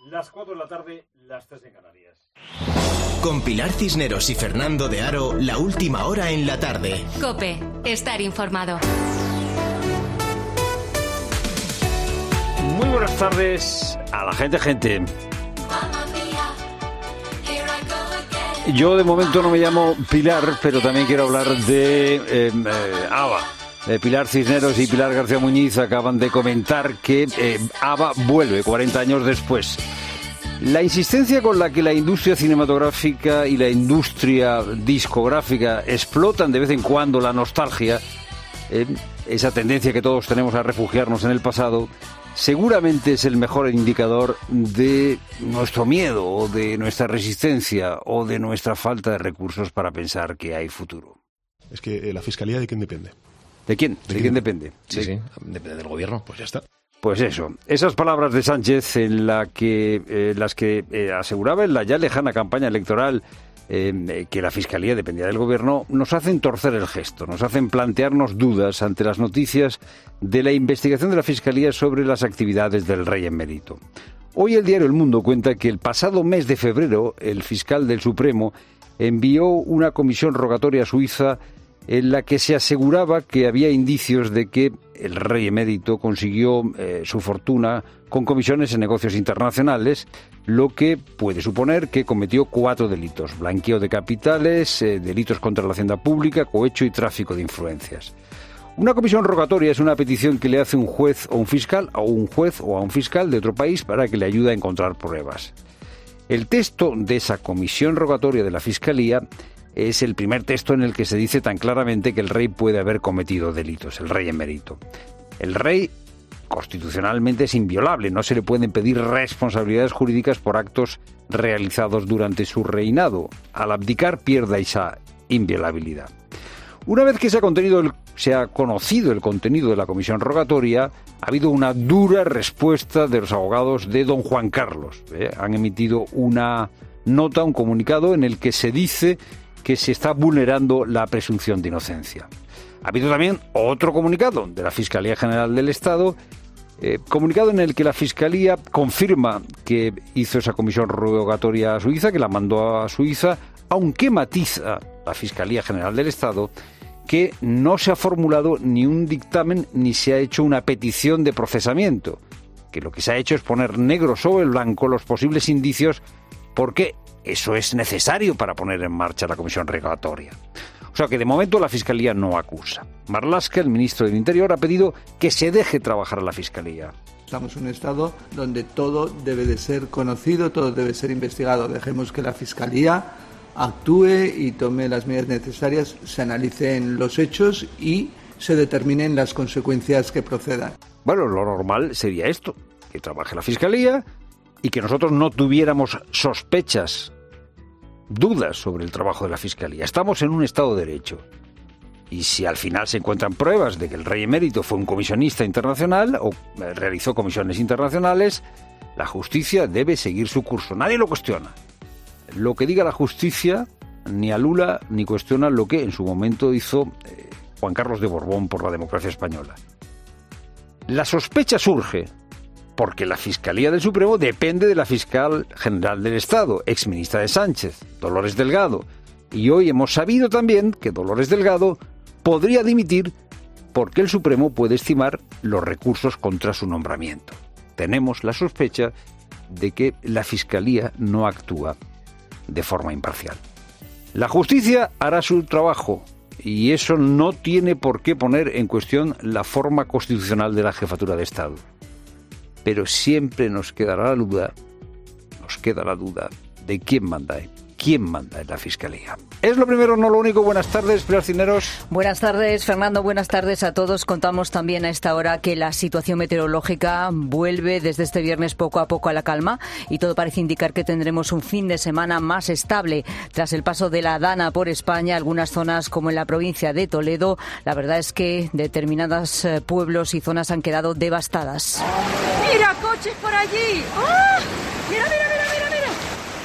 Las 4 de la tarde, las 3 en Canarias. Con Pilar Cisneros y Fernando de Aro, la última hora en la tarde. COPE, estar informado. Muy buenas tardes a la gente. Yo de momento no me llamo Pilar, pero también quiero hablar de ABBA. Pilar Cisneros y Pilar García Muñiz acaban de comentar que ABBA vuelve 40 años después. La insistencia con la que la industria cinematográfica y la industria discográfica explotan de vez en cuando la nostalgia, esa tendencia que todos tenemos a refugiarnos en el pasado, seguramente es el mejor indicador de nuestro miedo o de nuestra resistencia o de nuestra falta de recursos para pensar que hay futuro. Es que la Fiscalía, ¿de quién depende? ¿De quién? ¿De quién depende? Sí, depende del gobierno, pues ya está. Pues eso, esas palabras de Sánchez en las que aseguraba en la ya lejana campaña electoral que la Fiscalía dependía del gobierno, nos hacen torcer el gesto, nos hacen plantearnos dudas ante las noticias de la investigación de la Fiscalía sobre las actividades del rey emérito. Hoy el diario El Mundo cuenta que el pasado mes de febrero el fiscal del Supremo envió una comisión rogatoria a Suiza en la que se aseguraba que había indicios de que el rey emérito consiguió su fortuna con comisiones en negocios internacionales, lo que puede suponer que cometió 4 delitos: blanqueo de capitales, delitos contra la hacienda pública, cohecho y tráfico de influencias. Una comisión rogatoria es una petición que le hace un juez o un fiscal a un juez o a un fiscal de otro país para que le ayude a encontrar pruebas. El texto de esa comisión rogatoria de la Fiscalía es el primer texto en el que se dice tan claramente que el rey puede haber cometido delitos, el rey emérito. El rey constitucionalmente es inviolable, no se le pueden pedir responsabilidades jurídicas por actos realizados durante su reinado. Al abdicar pierde esa inviolabilidad. Una vez que se ha conocido el contenido de la comisión rogatoria, ha habido una dura respuesta de los abogados de don Juan Carlos. Han emitido una nota, un comunicado en el que se dice que se está vulnerando la presunción de inocencia. Ha habido también otro comunicado de la Fiscalía General del Estado, comunicado en el que la Fiscalía confirma que hizo esa comisión rogatoria a Suiza, que la mandó a Suiza, aunque matiza la Fiscalía General del Estado que no se ha formulado ni un dictamen ni se ha hecho una petición de procesamiento, que lo que se ha hecho es poner negro sobre blanco los posibles indicios porque eso es necesario para poner en marcha la comisión rogatoria. O sea que de momento la Fiscalía no acusa. Marlaska, el ministro del Interior, ha pedido que se deje trabajar a la Fiscalía. Estamos en un estado donde todo debe de ser conocido, todo debe ser investigado. Dejemos que la Fiscalía actúe y tome las medidas necesarias, se analicen los hechos y se determinen las consecuencias que procedan. Bueno, lo normal sería esto, que trabaje la Fiscalía y que nosotros no tuviéramos sospechas, dudas sobre el trabajo de la Fiscalía. Estamos en un Estado de Derecho. Y si al final se encuentran pruebas de que el rey emérito fue un comisionista internacional o realizó comisiones internacionales, la justicia debe seguir su curso. Nadie lo cuestiona. Lo que diga la justicia ni anula ni cuestiona lo que en su momento hizo Juan Carlos de Borbón por la democracia española. La sospecha surge porque la Fiscalía del Supremo depende de la Fiscal General del Estado, exministra de Sánchez, Dolores Delgado. Y hoy hemos sabido también que Dolores Delgado podría dimitir porque el Supremo puede estimar los recursos contra su nombramiento. Tenemos la sospecha de que la Fiscalía no actúa de forma imparcial. La justicia hará su trabajo y eso no tiene por qué poner en cuestión la forma constitucional de la jefatura de Estado. Pero siempre nos queda la duda de quién manda en la Fiscalía. Es lo primero, no lo único. Buenas tardes, Pilar Cisneros. Buenas tardes, Fernando. Buenas tardes a todos. Contamos también a esta hora que la situación meteorológica vuelve desde este viernes poco a poco a la calma y todo parece indicar que tendremos un fin de semana más estable. Tras el paso de la Dana por España, algunas zonas como en la provincia de Toledo, la verdad es que determinados pueblos y zonas han quedado devastadas. ¡Mira, coches por allí! ¡Ah! ¡Mira, mira, mira, mira, mira!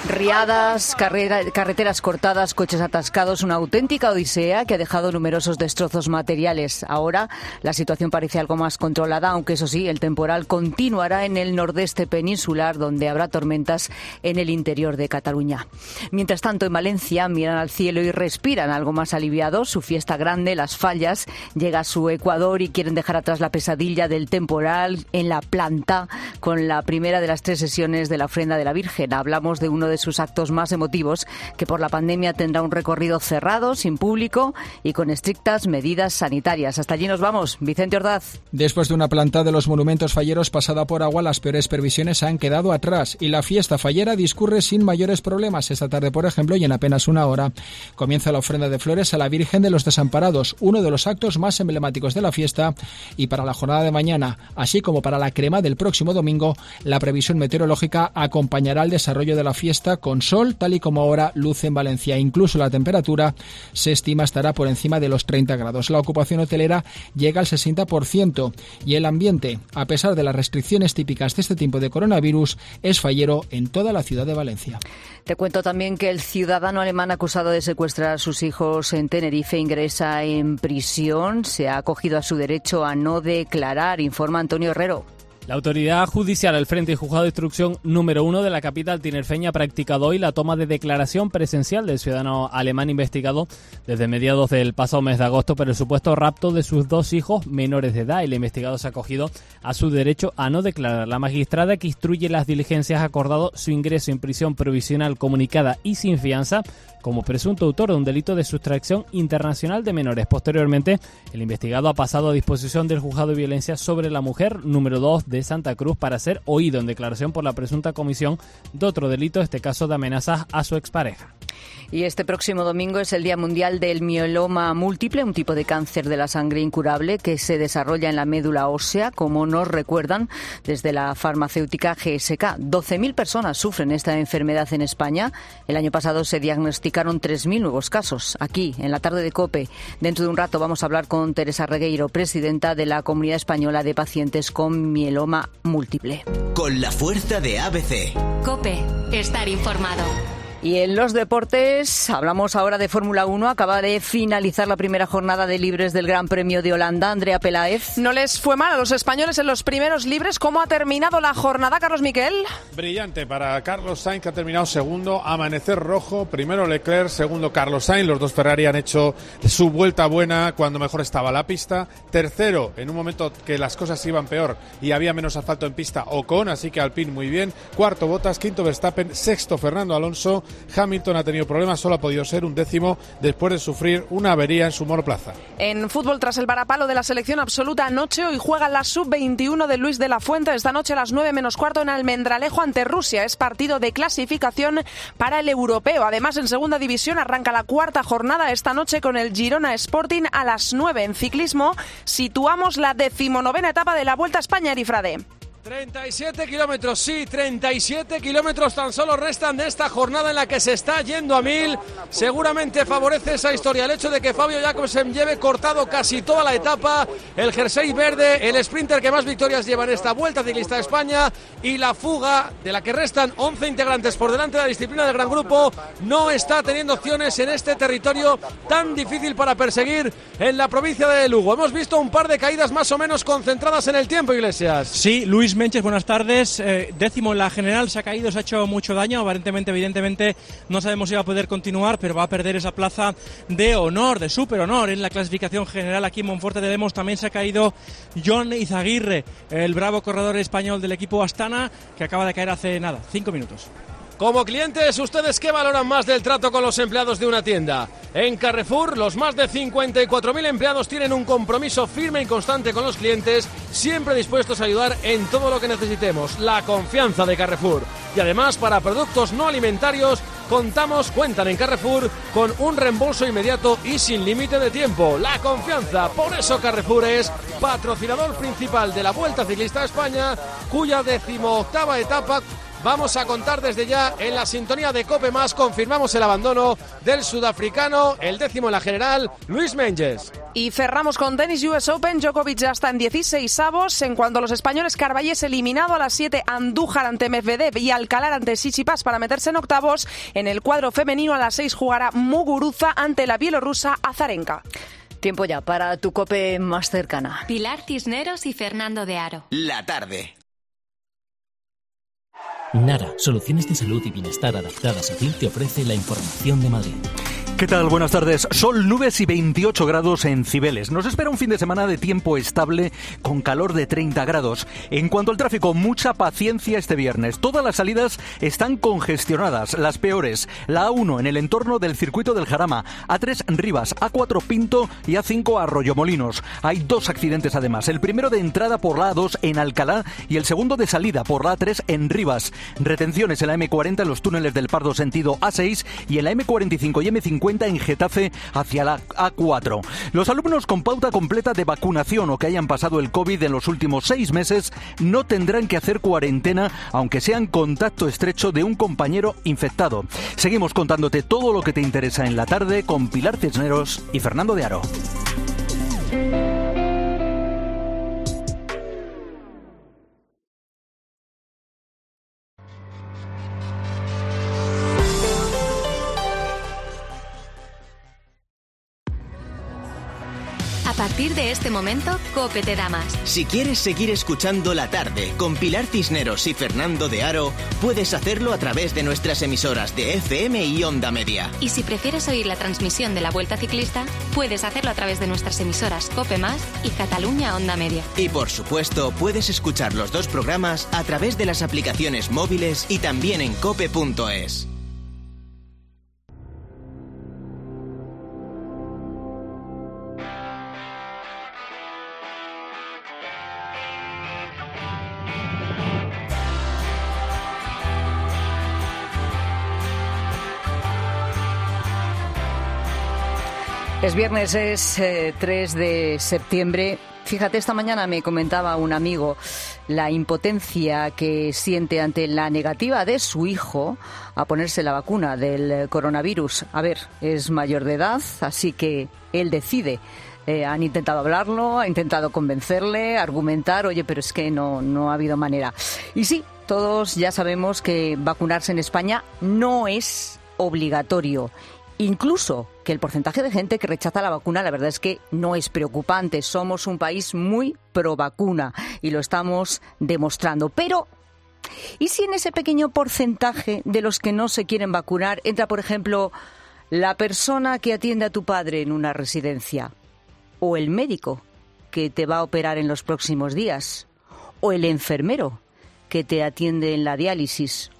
Riadas, carreteras cortadas, coches atascados, una auténtica odisea que ha dejado numerosos destrozos materiales. Ahora la situación parece algo más controlada, aunque eso sí, el temporal continuará en el nordeste peninsular, donde habrá tormentas en el interior de Cataluña. Mientras tanto, en Valencia miran al cielo y respiran algo más aliviados. Su fiesta grande, Las Fallas, llega a su ecuador y quieren dejar atrás la pesadilla del temporal en la planta con la primera de las 3 sesiones de la ofrenda de la Virgen. Hablamos de uno de sus actos más emotivos, que por la pandemia tendrá un recorrido cerrado, sin público y con estrictas medidas sanitarias. Hasta allí nos vamos. Vicente Ordaz. Después de una planta de los monumentos falleros pasada por agua, las peores previsiones han quedado atrás y la fiesta fallera discurre sin mayores problemas. Esta tarde, por ejemplo, y en apenas una hora, comienza la ofrenda de flores a la Virgen de los Desamparados, uno de los actos más emblemáticos de la fiesta, y para la jornada de mañana, así como para la crema del próximo domingo, la previsión meteorológica acompañará el desarrollo de la fiesta con sol, tal y como ahora luce en Valencia. Incluso la temperatura se estima estará por encima de los 30 grados. La ocupación hotelera llega al 60% y el ambiente, a pesar de las restricciones típicas de este tiempo de coronavirus, es fallero en toda la ciudad de Valencia. Te cuento también que el ciudadano alemán acusado de secuestrar a sus hijos en Tenerife ingresa en prisión. Se ha acogido a su derecho a no declarar, informa Antonio Herrero. La autoridad judicial al frente del juzgado de instrucción número 1 de la capital tinerfeña ha practicado hoy la toma de declaración presencial del ciudadano alemán investigado desde mediados del pasado mes de agosto por el supuesto rapto de sus 2 hijos menores de edad. El investigado se ha acogido a su derecho a no declarar. La magistrada que instruye las diligencias ha acordado su ingreso en prisión provisional comunicada y sin fianza como presunto autor de un delito de sustracción internacional de menores. Posteriormente, el investigado ha pasado a disposición del juzgado de violencia sobre la mujer número 2 de Santa Cruz para ser oído en declaración por la presunta comisión de otro delito, este caso de amenazas a su expareja. Y este próximo domingo es el Día Mundial del Mieloma Múltiple, un tipo de cáncer de la sangre incurable que se desarrolla en la médula ósea, como nos recuerdan desde la farmacéutica GSK. 12.000 personas sufren esta enfermedad en España. El año pasado se diagnosticaron 3.000 nuevos casos. Aquí, en la tarde de COPE, dentro de un rato vamos a hablar con Teresa Regueiro, presidenta de la Comunidad Española de Pacientes con Mieloma Múltiple. Con la fuerza de ABC. COPE, estar informado. Y en los deportes, hablamos ahora de Fórmula 1. Acaba de finalizar la primera jornada de libres del Gran Premio de Holanda. Andrea Peláez. No les fue mal a los españoles en los primeros libres. ¿Cómo ha terminado la jornada, Carlos Miquel? Brillante para Carlos Sainz, que ha terminado segundo. Amanecer rojo, primero Leclerc, segundo Carlos Sainz. Los dos Ferrari han hecho su vuelta buena cuando mejor estaba la pista. Tercero, en un momento que las cosas iban peor y había menos asfalto en pista, Ocon, así que Alpine muy bien. Cuarto Bottas, quinto Verstappen, sexto Fernando Alonso. Hamilton ha tenido problemas, solo ha podido ser un décimo después de sufrir una avería en su monoplaza. En fútbol, tras el varapalo de la selección absoluta anoche, hoy juega la sub-21 de Luis de la Fuente. Esta noche a las 9:15 en Almendralejo ante Rusia. Es partido de clasificación para el europeo. Además, en segunda división arranca la cuarta jornada esta noche con el Girona Sporting a las 9. En ciclismo situamos la 19ª etapa de la Vuelta a España, Erifrade. 37 kilómetros, sí, 37 kilómetros tan solo restan de esta jornada en la que se está yendo a 1000. Seguramente favorece esa historia el hecho de que Fabio Jakobsen lleve cortado casi toda la etapa, el jersey verde, el sprinter que más victorias lleva en esta Vuelta Ciclista de España, y la fuga de la que restan 11 integrantes por delante de la disciplina del gran grupo no está teniendo opciones en este territorio tan difícil para perseguir en la provincia de Lugo. Hemos visto un par de caídas más o menos concentradas en el tiempo, Iglesias. Sí, Luis Menches, buenas tardes. Décimo en la general, se ha caído, se ha hecho mucho daño. Aparentemente, evidentemente, no sabemos si va a poder continuar, pero va a perder esa plaza de honor, de super honor en la clasificación general. Aquí en Monforte de Lemos también se ha caído Jon Izaguirre, el bravo corredor español del equipo Astana, que acaba de caer hace 5 minutos. Como clientes, ¿ustedes qué valoran más del trato con los empleados de una tienda? En Carrefour, los más de 54.000 empleados tienen un compromiso firme y constante con los clientes, siempre dispuestos a ayudar en todo lo que necesitemos. La confianza de Carrefour. Y además, para productos no alimentarios, cuentan en Carrefour con un reembolso inmediato y sin límite de tiempo. La confianza. Por eso Carrefour es patrocinador principal de la Vuelta Ciclista a España, cuya 18ª etapa vamos a contar desde ya en la sintonía de COPE+. Confirmamos el abandono del sudafricano, el 10º en la general, Luis Menges. Y cerramos con tenis US Open. Djokovic ya está en 16avos. En cuanto a los españoles, Carballés eliminado a las 7, Andújar ante Medvedev y Alcalar ante Tsitsipas para meterse en octavos. En el cuadro femenino a las 6 jugará Muguruza ante la bielorrusa Azarenka. Tiempo ya para tu COPE más cercana. Pilar Cisneros y Fernando de Aro. La tarde. Nara, soluciones de salud y bienestar adaptadas a ti, te ofrece la información de Madrid. ¿Qué tal? Buenas tardes. Sol, nubes y 28 grados en Cibeles. Nos espera un fin de semana de tiempo estable con calor de 30 grados. En cuanto al tráfico, mucha paciencia este viernes. Todas las salidas están congestionadas, las peores. La A1 en el entorno del circuito del Jarama, A3 Rivas, A4 Pinto y A5 Arroyomolinos. Hay 2 accidentes además. El primero de entrada por la A2 en Alcalá y el segundo de salida por la A3 en Rivas. Retenciones en la M40 en los túneles del Pardo sentido A6 y en la M45 y M50 en Getafe hacia la A4. Los alumnos con pauta completa de vacunación o que hayan pasado el COVID en los últimos 6 meses no tendrán que hacer cuarentena, aunque sean contacto estrecho de un compañero infectado. Seguimos contándote todo lo que te interesa en la tarde con Pilar Cisneros y Fernando de Aro. A partir de este momento, COPE te da más. Si quieres seguir escuchando La Tarde con Pilar Cisneros y Fernando de Aro, puedes hacerlo a través de nuestras emisoras de FM y Onda Media. Y si prefieres oír la transmisión de la Vuelta Ciclista, puedes hacerlo a través de nuestras emisoras COPE+ y Cataluña Onda Media. Y por supuesto, puedes escuchar los 2 programas a través de las aplicaciones móviles y también en cope.es. Es viernes, es 3 de septiembre. Fíjate, esta mañana me comentaba un amigo la impotencia que siente ante la negativa de su hijo a ponerse la vacuna del coronavirus. A ver, es mayor de edad, así que él decide. Han intentado hablarlo, ha intentado convencerle, argumentar, oye, pero es que no ha habido manera. Y sí, todos ya sabemos que vacunarse en España no es obligatorio. Incluso que el porcentaje de gente que rechaza la vacuna, la verdad es que no es preocupante. Somos un país muy pro vacuna y lo estamos demostrando. Pero, ¿y si en ese pequeño porcentaje de los que no se quieren vacunar entra, por ejemplo, la persona que atiende a tu padre en una residencia? ¿O el médico que te va a operar en los próximos días? ¿O el enfermero que te atiende en la diálisis?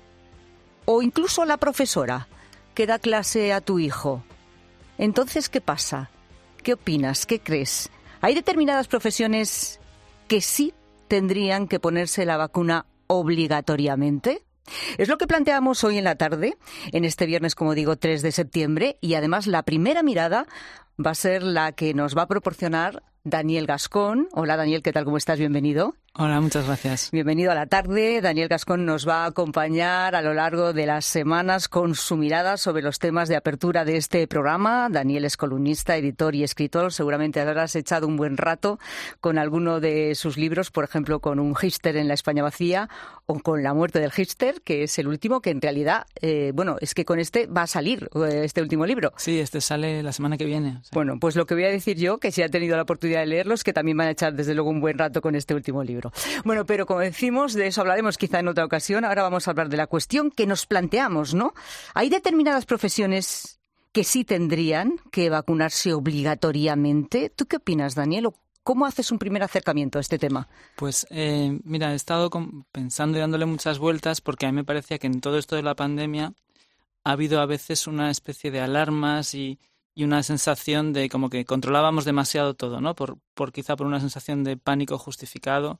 ¿O incluso la profesora que da clase a tu hijo? Entonces, ¿qué pasa? ¿Qué opinas? ¿Qué crees? ¿Hay determinadas profesiones que sí tendrían que ponerse la vacuna obligatoriamente? Es lo que planteamos hoy en la tarde, en este viernes, como digo, 3 de septiembre, y además la primera mirada va a ser la que nos va a proporcionar Daniel Gascón. Hola Daniel, ¿qué tal? ¿Cómo estás? Bienvenido. Hola, muchas gracias. Bienvenido a la tarde. Daniel Gascón nos va a acompañar a lo largo de las semanas con su mirada sobre los temas de apertura de este programa. Daniel es columnista, editor y escritor. Seguramente habrás echado un buen rato con alguno de sus libros, por ejemplo, con Un hipster en la España vacía o con La muerte del hipster, que es el último, que en realidad, es que con este va a salir este último libro. Sí, este sale la semana que viene. O sea. Bueno, pues lo que voy a decir yo, que si ha tenido la oportunidad de leerlos, que también van a echar desde luego un buen rato con este último libro. Bueno, pero como decimos, de eso hablaremos quizá en otra ocasión. Ahora vamos a hablar de la cuestión que nos planteamos, ¿no? Hay determinadas profesiones que sí tendrían que vacunarse obligatoriamente. ¿Tú qué opinas, Daniel? ¿Cómo haces un primer acercamiento a este tema? Pues, mira, he estado pensando y dándole muchas vueltas porque a mí me parecía que en todo esto de la pandemia ha habido a veces una especie de alarmas y una sensación de como que controlábamos demasiado todo, ¿no? Quizá por una sensación de pánico justificado.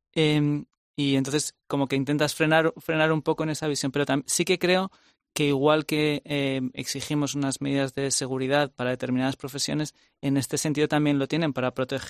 Y entonces como que intentas frenar un poco en esa visión. Pero sí que creo que igual que exigimos unas medidas de seguridad para determinadas profesiones, en este sentido también lo tienen para proteger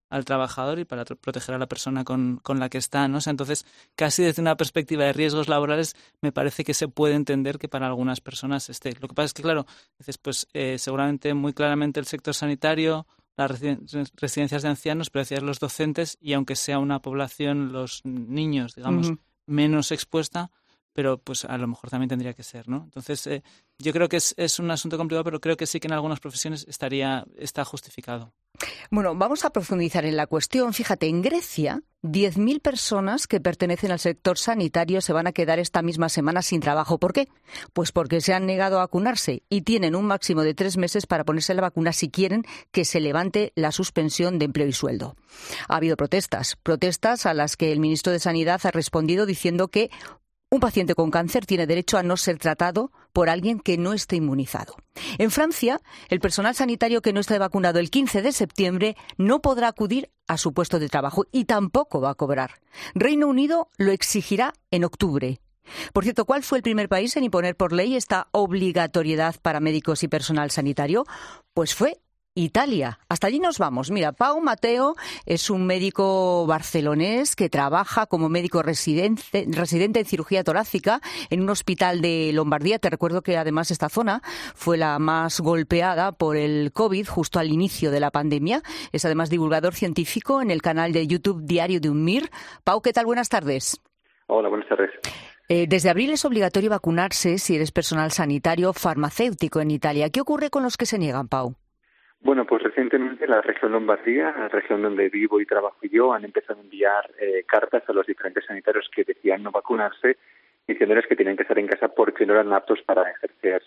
al trabajador y para proteger a la persona con la que está, ¿no? O sea, entonces, casi desde una perspectiva de riesgos laborales, me parece que se puede entender que para algunas personas esté. Lo que pasa es que, claro, dices, pues seguramente muy claramente el sector sanitario, las residencias de ancianos, pero decías los docentes, y aunque sea una población, los niños, digamos, menos expuesta, pero pues a lo mejor también tendría que ser, ¿no? Entonces, yo creo que es un asunto complicado, pero creo que sí que en algunas profesiones está justificado. Bueno, vamos a profundizar en la cuestión. Fíjate, en Grecia, 10.000 personas que pertenecen al sector sanitario se van a quedar esta misma semana sin trabajo. ¿Por qué? Pues porque se han negado a vacunarse y tienen un máximo de 3 meses para ponerse la vacuna si quieren que se levante la suspensión de empleo y sueldo. Ha habido protestas a las que el ministro de Sanidad ha respondido diciendo que un paciente con cáncer tiene derecho a no ser tratado por alguien que no esté inmunizado. En Francia, el personal sanitario que no esté vacunado el 15 de septiembre no podrá acudir a su puesto de trabajo y tampoco va a cobrar. Reino Unido lo exigirá en octubre. Por cierto, ¿cuál fue el primer país en imponer por ley esta obligatoriedad para médicos y personal sanitario? Pues fue Italia. Hasta allí nos vamos. Mira, Pau Mateo es un médico barcelonés que trabaja como médico residente en cirugía torácica en un hospital de Lombardía. Te recuerdo que además esta zona fue la más golpeada por el COVID justo al inicio de la pandemia. Es además divulgador científico en el canal de YouTube Diario de un Mir. Pau, ¿qué tal? Buenas tardes. Hola, buenas tardes. Desde abril es obligatorio vacunarse si eres personal sanitario farmacéutico en Italia. ¿Qué ocurre con los que se niegan, Pau? Bueno, pues recientemente la región Lombardía, la región donde vivo y trabajo yo, han empezado a enviar cartas a los diferentes sanitarios que decían no vacunarse, diciéndoles que tenían que estar en casa porque no eran aptos para ejercer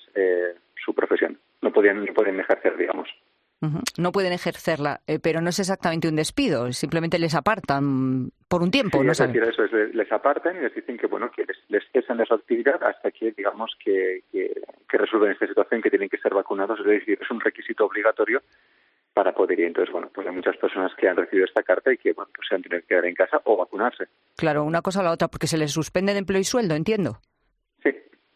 su profesión. No podían ejercer, digamos. No pueden ejercerla, pero no es exactamente un despido, simplemente les apartan por un tiempo. Sí, ¿no? Es decir, eso es, les apartan y les dicen que que les cesan de su actividad hasta que, digamos, que resuelven esta situación, que tienen que ser vacunados. Es decir, es un requisito obligatorio para poder ir. Entonces, pues hay muchas personas que han recibido esta carta y que, pues se han tenido que quedar en casa o vacunarse. Claro, una cosa a la otra, porque se les suspende de empleo y sueldo, entiendo. Sí.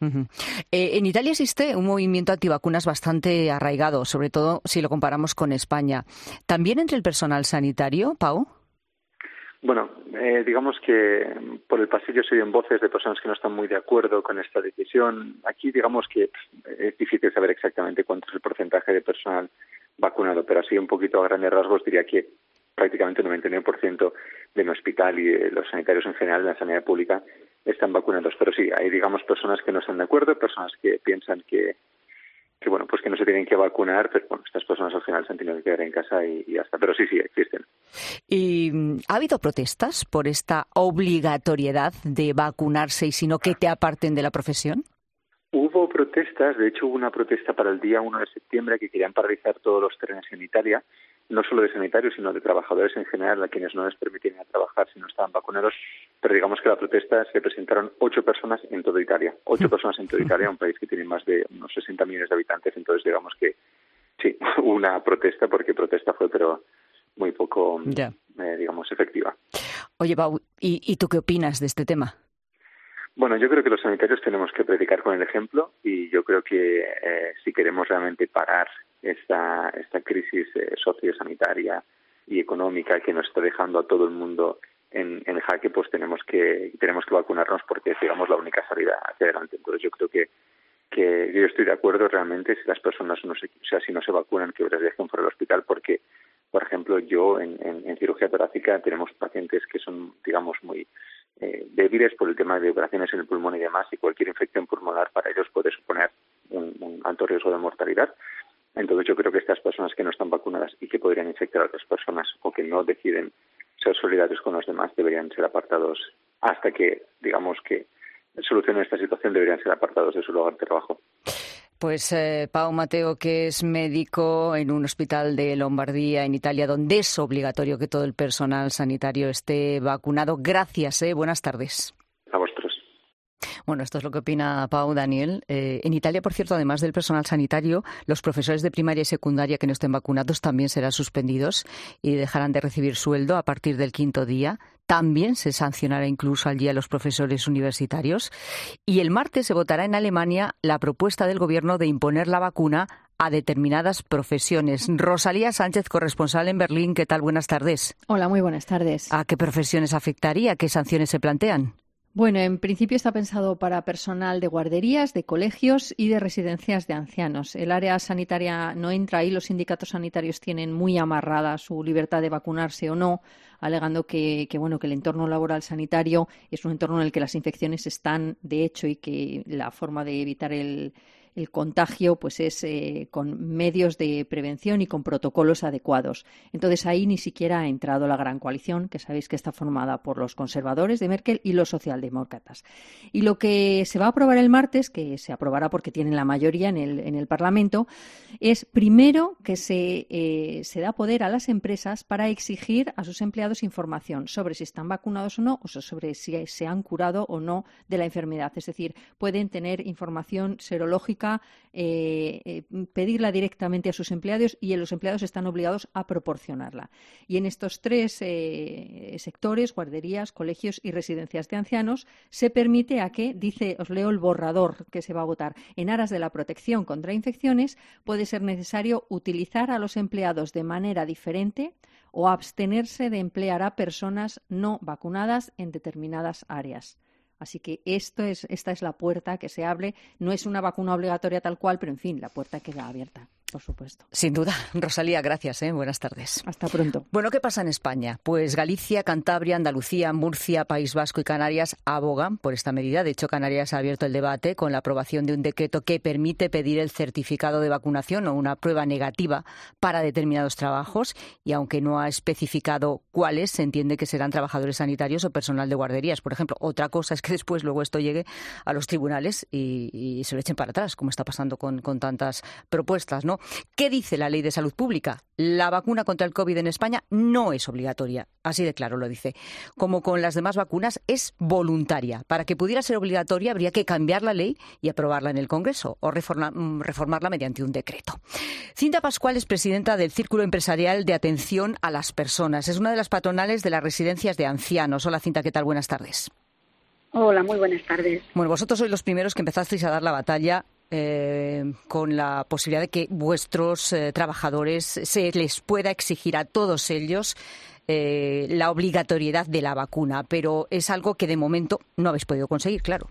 En Italia existe un movimiento antivacunas bastante arraigado, sobre todo si lo comparamos con España. ¿También entre el personal sanitario, Pau? Bueno, digamos que por el pasillo se oyen voces de personas que no están muy de acuerdo con esta decisión. Aquí digamos que es difícil saber exactamente cuánto es el porcentaje de personal vacunado, pero así un poquito a grandes rasgos diría que prácticamente el 99% de mi hospital y de los sanitarios en general, de la sanidad pública, están vacunados. Pero sí, hay, digamos, personas que no están de acuerdo, personas que piensan que no se tienen que vacunar, pero bueno, estas personas al final se han tenido que quedar en casa y ya está. Pero sí, existen. ¿Y ha habido protestas por esta obligatoriedad de vacunarse y si no, que te aparten de la profesión? Hubo protestas, de hecho hubo una protesta para el día 1 de septiembre que querían paralizar todos los trenes en Italia, no solo de sanitarios, sino de trabajadores en general, a quienes no les permitían trabajar si no estaban vacunados. Pero digamos que la protesta se presentaron 8 personas en toda Italia. 8 personas en toda Italia, un país que tiene más de unos 60 millones de habitantes. Entonces digamos que sí, una protesta, porque protesta fue, pero muy poco, digamos, efectiva. Oye, Pau, ¿y tú qué opinas de este tema? Bueno, yo creo que los sanitarios tenemos que predicar con el ejemplo y yo creo que si queremos realmente parar esta crisis sociosanitaria y económica que nos está dejando a todo el mundo en jaque, pues tenemos que vacunarnos porque es, digamos, la única salida hacia adelante. Entonces yo creo que yo estoy de acuerdo realmente si las personas si no se vacunan, que les dejen fuera del hospital, porque, por ejemplo, yo en cirugía torácica tenemos pacientes que son, digamos, muy débiles por el tema de operaciones en el pulmón y demás, y cualquier infección pulmonar para ellos puede suponer un alto riesgo de mortalidad. Entonces yo creo que estas personas que no están vacunadas y que podrían infectar a otras personas o que no deciden ser solidarios con los demás deberían ser apartados hasta que, digamos, que solucionen esta situación, deberían ser apartados de su lugar de trabajo. Pues Pau Mateo, que es médico en un hospital de Lombardía, en Italia, donde es obligatorio que todo el personal sanitario esté vacunado. Gracias, buenas tardes. A vosotros. Bueno, esto es lo que opina Pau, Daniel. En Italia, por cierto, además del personal sanitario, los profesores de primaria y secundaria que no estén vacunados también serán suspendidos y dejarán de recibir sueldo a partir del 5º día. También se sancionará incluso allí a los profesores universitarios. Y el martes se votará en Alemania la propuesta del gobierno de imponer la vacuna a determinadas profesiones. Rosalía Sánchez, corresponsal en Berlín, ¿qué tal? Buenas tardes. Hola, muy buenas tardes. ¿A qué profesiones afectaría? ¿Qué sanciones se plantean? Bueno, en principio está pensado para personal de guarderías, de colegios y de residencias de ancianos. El área sanitaria no entra ahí. Los sindicatos sanitarios tienen muy amarrada su libertad de vacunarse o no, alegando que el entorno laboral sanitario es un entorno en el que las infecciones están de hecho y que la forma de evitar el contagio pues es con medios de prevención y con protocolos adecuados. Entonces ahí ni siquiera ha entrado la gran coalición, que sabéis que está formada por los conservadores de Merkel y los socialdemócratas. Y lo que se va a aprobar el martes, que se aprobará porque tienen la mayoría en el Parlamento, es primero que se da poder a las empresas para exigir a sus empleados información sobre si están vacunados o no, o sobre si se han curado o no de la enfermedad. Es decir, pueden tener información serológica, pedirla directamente a sus empleados y los empleados están obligados a proporcionarla. Y en estos tres sectores, guarderías, colegios y residencias de ancianos, se permite a que, os leo el borrador que se va a votar, en aras de la protección contra infecciones, puede ser necesario utilizar a los empleados de manera diferente o abstenerse de emplear a personas no vacunadas en determinadas áreas. Así que esta es la puerta que se abre. No es una vacuna obligatoria tal cual, pero en fin, la puerta queda abierta, por supuesto. Sin duda. Rosalía, gracias. Buenas tardes. Hasta pronto. Bueno, ¿qué pasa en España? Pues Galicia, Cantabria, Andalucía, Murcia, País Vasco y Canarias abogan por esta medida. De hecho, Canarias ha abierto el debate con la aprobación de un decreto que permite pedir el certificado de vacunación o una prueba negativa para determinados trabajos, y aunque no ha especificado cuáles, se entiende que serán trabajadores sanitarios o personal de guarderías, por ejemplo. Otra cosa es que después luego esto llegue a los tribunales y se lo echen para atrás, como está pasando con tantas propuestas, ¿no? ¿Qué dice la Ley de Salud Pública? La vacuna contra el COVID en España no es obligatoria, así de claro lo dice. Como con las demás vacunas, es voluntaria. Para que pudiera ser obligatoria habría que cambiar la ley y aprobarla en el Congreso o reformarla mediante un decreto. Cinta Pascual es presidenta del Círculo Empresarial de Atención a las Personas. Es una de las patronales de las residencias de ancianos. Hola, Cinta, ¿qué tal? Buenas tardes. Hola, muy buenas tardes. Bueno, vosotros sois los primeros que empezasteis a dar la batalla con la posibilidad de que vuestros trabajadores se les pueda exigir a todos ellos la obligatoriedad de la vacuna, pero es algo que de momento no habéis podido conseguir, claro.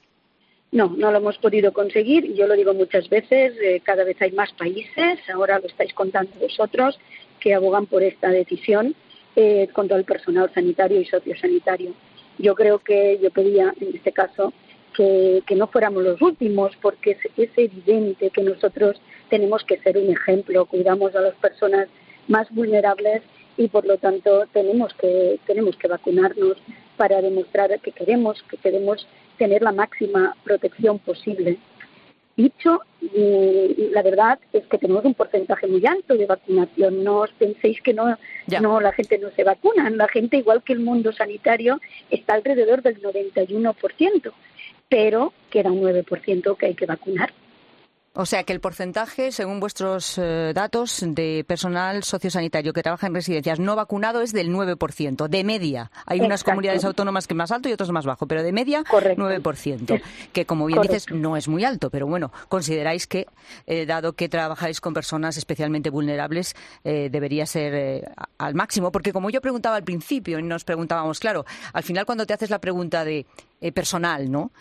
No lo hemos podido conseguir. Yo lo digo muchas veces, cada vez hay más países, ahora lo estáis contando vosotros, que abogan por esta decisión con todo el personal sanitario y sociosanitario. Yo creo que yo pedía, en este caso, que no fuéramos los últimos, porque es evidente que nosotros tenemos que ser un ejemplo, cuidamos a las personas más vulnerables y por lo tanto tenemos que vacunarnos para demostrar que queremos tener la máxima protección posible. Dicho, la verdad es que tenemos un porcentaje muy alto de vacunación. No os penséis que no la gente no se vacuna. La gente, igual que el mundo sanitario, está alrededor del 91%, pero queda un 9% que hay que vacunar. O sea que el porcentaje, según vuestros datos, de personal sociosanitario que trabaja en residencias no vacunado es del 9%, de media. Hay unas comunidades autónomas que es más alto y otras más bajo, pero de media 9%, que como bien dices no es muy alto, pero bueno, consideráis que, dado que trabajáis con personas especialmente vulnerables, debería ser al máximo, porque como yo preguntaba al principio y nos preguntábamos, claro, al final cuando te haces la pregunta de personal, ¿no?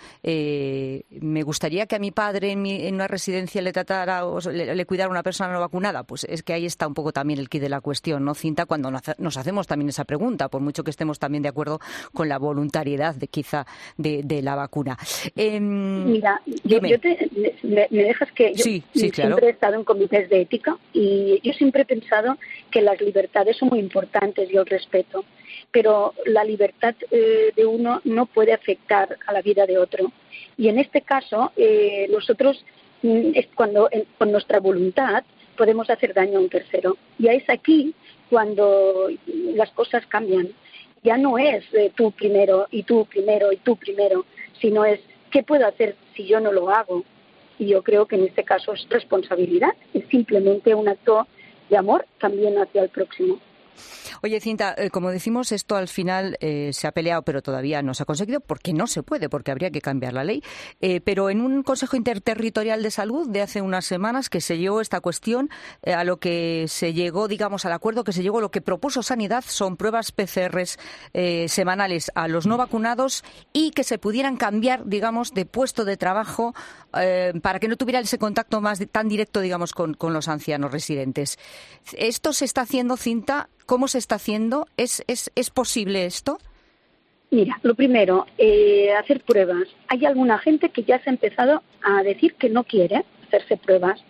Me gustaría que a mi padre en una residencia le tratara o le cuidara a una persona no vacunada. Pues es que ahí está un poco también el quid de la cuestión, ¿no, Cinta? Cuando nos hacemos también esa pregunta, por mucho que estemos también de acuerdo con la voluntariedad de la vacuna. Mira, me dejas que yo siempre he estado en comités de ética y yo siempre he pensado que las libertades son muy importantes y el respeto, pero la libertad de uno no puede afectar a la vida de otro. Y en este caso, nosotros, es cuando con nuestra voluntad podemos hacer daño a un tercero. Y es aquí cuando las cosas cambian. Ya no es tú primero y tú primero y tú primero, sino es ¿qué puedo hacer si yo no lo hago? Y yo creo que en este caso es responsabilidad, es simplemente un acto de amor también hacia el próximo. Oye, Cinta, como decimos, esto al final se ha peleado, pero todavía no se ha conseguido porque no se puede, porque habría que cambiar la ley. Pero en un Consejo Interterritorial de Salud de hace unas semanas que se llegó esta cuestión, a lo que se llegó, digamos, al acuerdo que se llegó, lo que propuso Sanidad son pruebas PCRs semanales a los no vacunados y que se pudieran cambiar, digamos, de puesto de trabajo para que no tuvieran ese contacto tan directo, digamos, con los ancianos residentes. ¿Esto se está haciendo, Cinta? ¿Cómo se está haciendo? ¿Es posible esto? Mira, lo primero, hacer pruebas. Hay alguna gente que ya se ha empezado a decir que no quiere hacerse pruebas,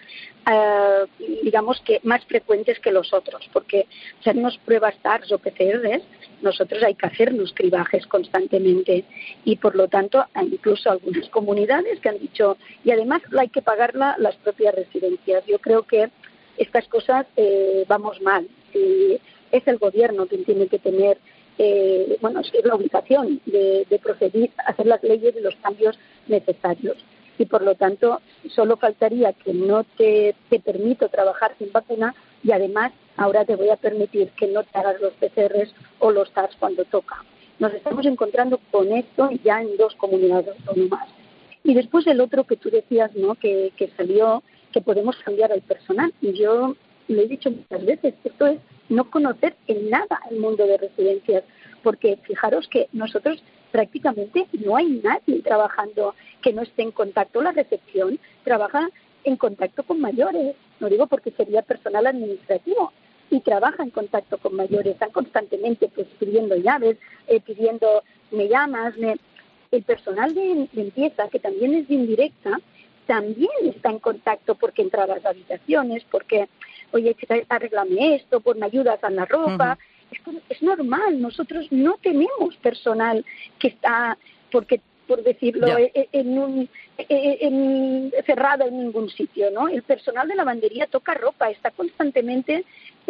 digamos que más frecuentes que los otros, porque hacernos pruebas TARS o PCRs, nosotros hay que hacernos cribajes constantemente y por lo tanto hay incluso algunas comunidades que han dicho, y además hay que pagarla las propias residencias. Yo creo que estas cosas vamos mal. Es el gobierno quien tiene que tener, es la obligación de proceder a hacer las leyes y los cambios necesarios. Y por lo tanto, solo faltaría que no te permito trabajar sin vacuna y además ahora te voy a permitir que no te hagas los PCRs o los TARS cuando toca. Nos estamos encontrando con esto ya en 2 comunidades autónomas. Y después el otro que tú decías, ¿no?, que salió, que podemos cambiar al personal. Y yo lo he dicho muchas veces, esto es no conocer en nada el mundo de residencias, porque fijaros que nosotros prácticamente no hay nadie trabajando que no esté en contacto. La recepción trabaja en contacto con mayores, no digo porque sería personal administrativo, y trabaja en contacto con mayores, están constantemente pues pidiendo llaves, pidiendo me llamas, el personal de limpieza, que también es de indirecta, también está en contacto porque entra a las habitaciones, porque oye, arréglame esto, pues me ayudas a la ropa. Es normal, nosotros no tenemos personal que está, porque por decirlo, cerrado en ningún sitio, ¿no? El personal de lavandería toca ropa, está constantemente,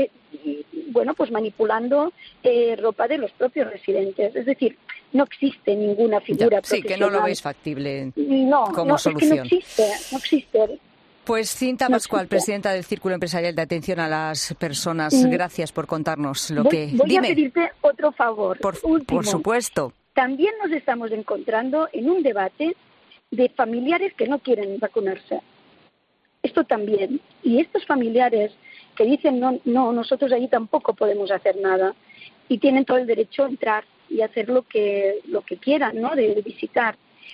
pues manipulando ropa de los propios residentes. Es decir, no existe ninguna figura profesional. Sí, que no lo veis factible como Es solución. que no existe. Pues Cinta Pascual, presidenta del Círculo Empresarial de Atención a las Personas, gracias por contarnos lo que... Voy a pedirte otro favor. Por supuesto. También nos estamos encontrando en un debate de familiares que no quieren vacunarse. Esto también. Y estos familiares que dicen, no, nosotros allí tampoco podemos hacer nada. Y tienen todo el derecho a entrar y hacer lo que quieran, ¿no?, de visitar.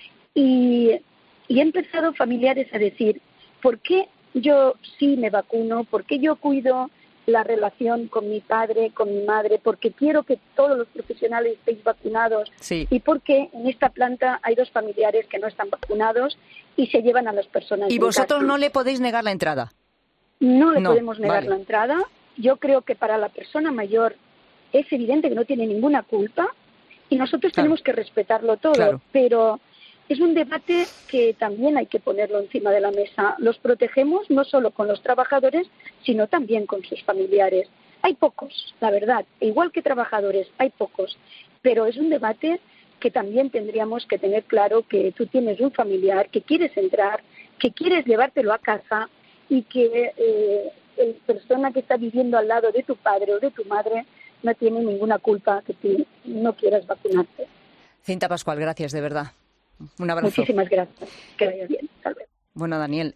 Y he empezado familiares a decir, ¿por qué yo sí me vacuno? ¿Por qué yo cuido la relación con mi padre, con mi madre? Porque quiero que todos los profesionales estéis vacunados. Sí. Y porque en esta planta hay 2 familiares que no están vacunados y se llevan a las personas. ¿Y vosotros no le podéis negar la entrada? No le podemos negar la entrada. Yo creo que para la persona mayor es evidente que no tiene ninguna culpa y nosotros tenemos que respetarlo todo. Pero es un debate que también hay que ponerlo encima de la mesa. Los protegemos no solo con los trabajadores, sino también con sus familiares. Hay pocos, la verdad, igual que trabajadores, hay pocos, pero es un debate que también tendríamos que tener claro que tú tienes un familiar, que quieres entrar, que quieres llevártelo a casa y que la persona que está viviendo al lado de tu padre o de tu madre no tiene ninguna culpa que tú no quieras vacunarte. Cinta Pascual, gracias, de verdad. Un abrazo. Muchísimas gracias. Que vaya bien. Tal vez. Bueno, Daniel,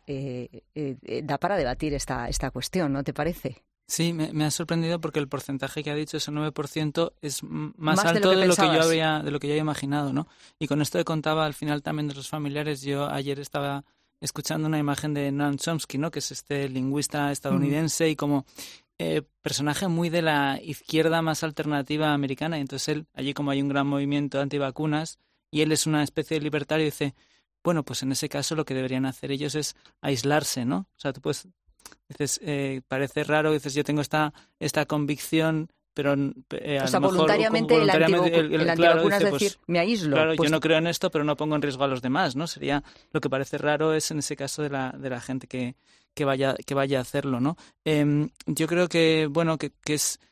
da para debatir esta cuestión, ¿no te parece? Sí, me ha sorprendido porque el porcentaje que ha dicho, ese 9%, es más alto de lo que yo había imaginado, ¿no? Y con esto que contaba al final también de los familiares, yo ayer estaba escuchando una imagen de Noam Chomsky, ¿no?, que es este lingüista estadounidense y como personaje muy de la izquierda más alternativa americana. Y entonces él, allí como hay un gran movimiento antivacunas, y él es una especie de libertario, dice, bueno, pues en ese caso lo que deberían hacer ellos es aislarse, ¿no? O sea, tú puedes, dices, parece raro, dices, yo tengo esta convicción, pero o sea, voluntariamente el antivacuna es decir, me aíslo. Claro, pues yo no creo en esto, pero no pongo en riesgo a los demás, ¿no? Sería, lo que parece raro es en ese caso de la gente que vaya a hacerlo, ¿no? Yo creo que, bueno, que es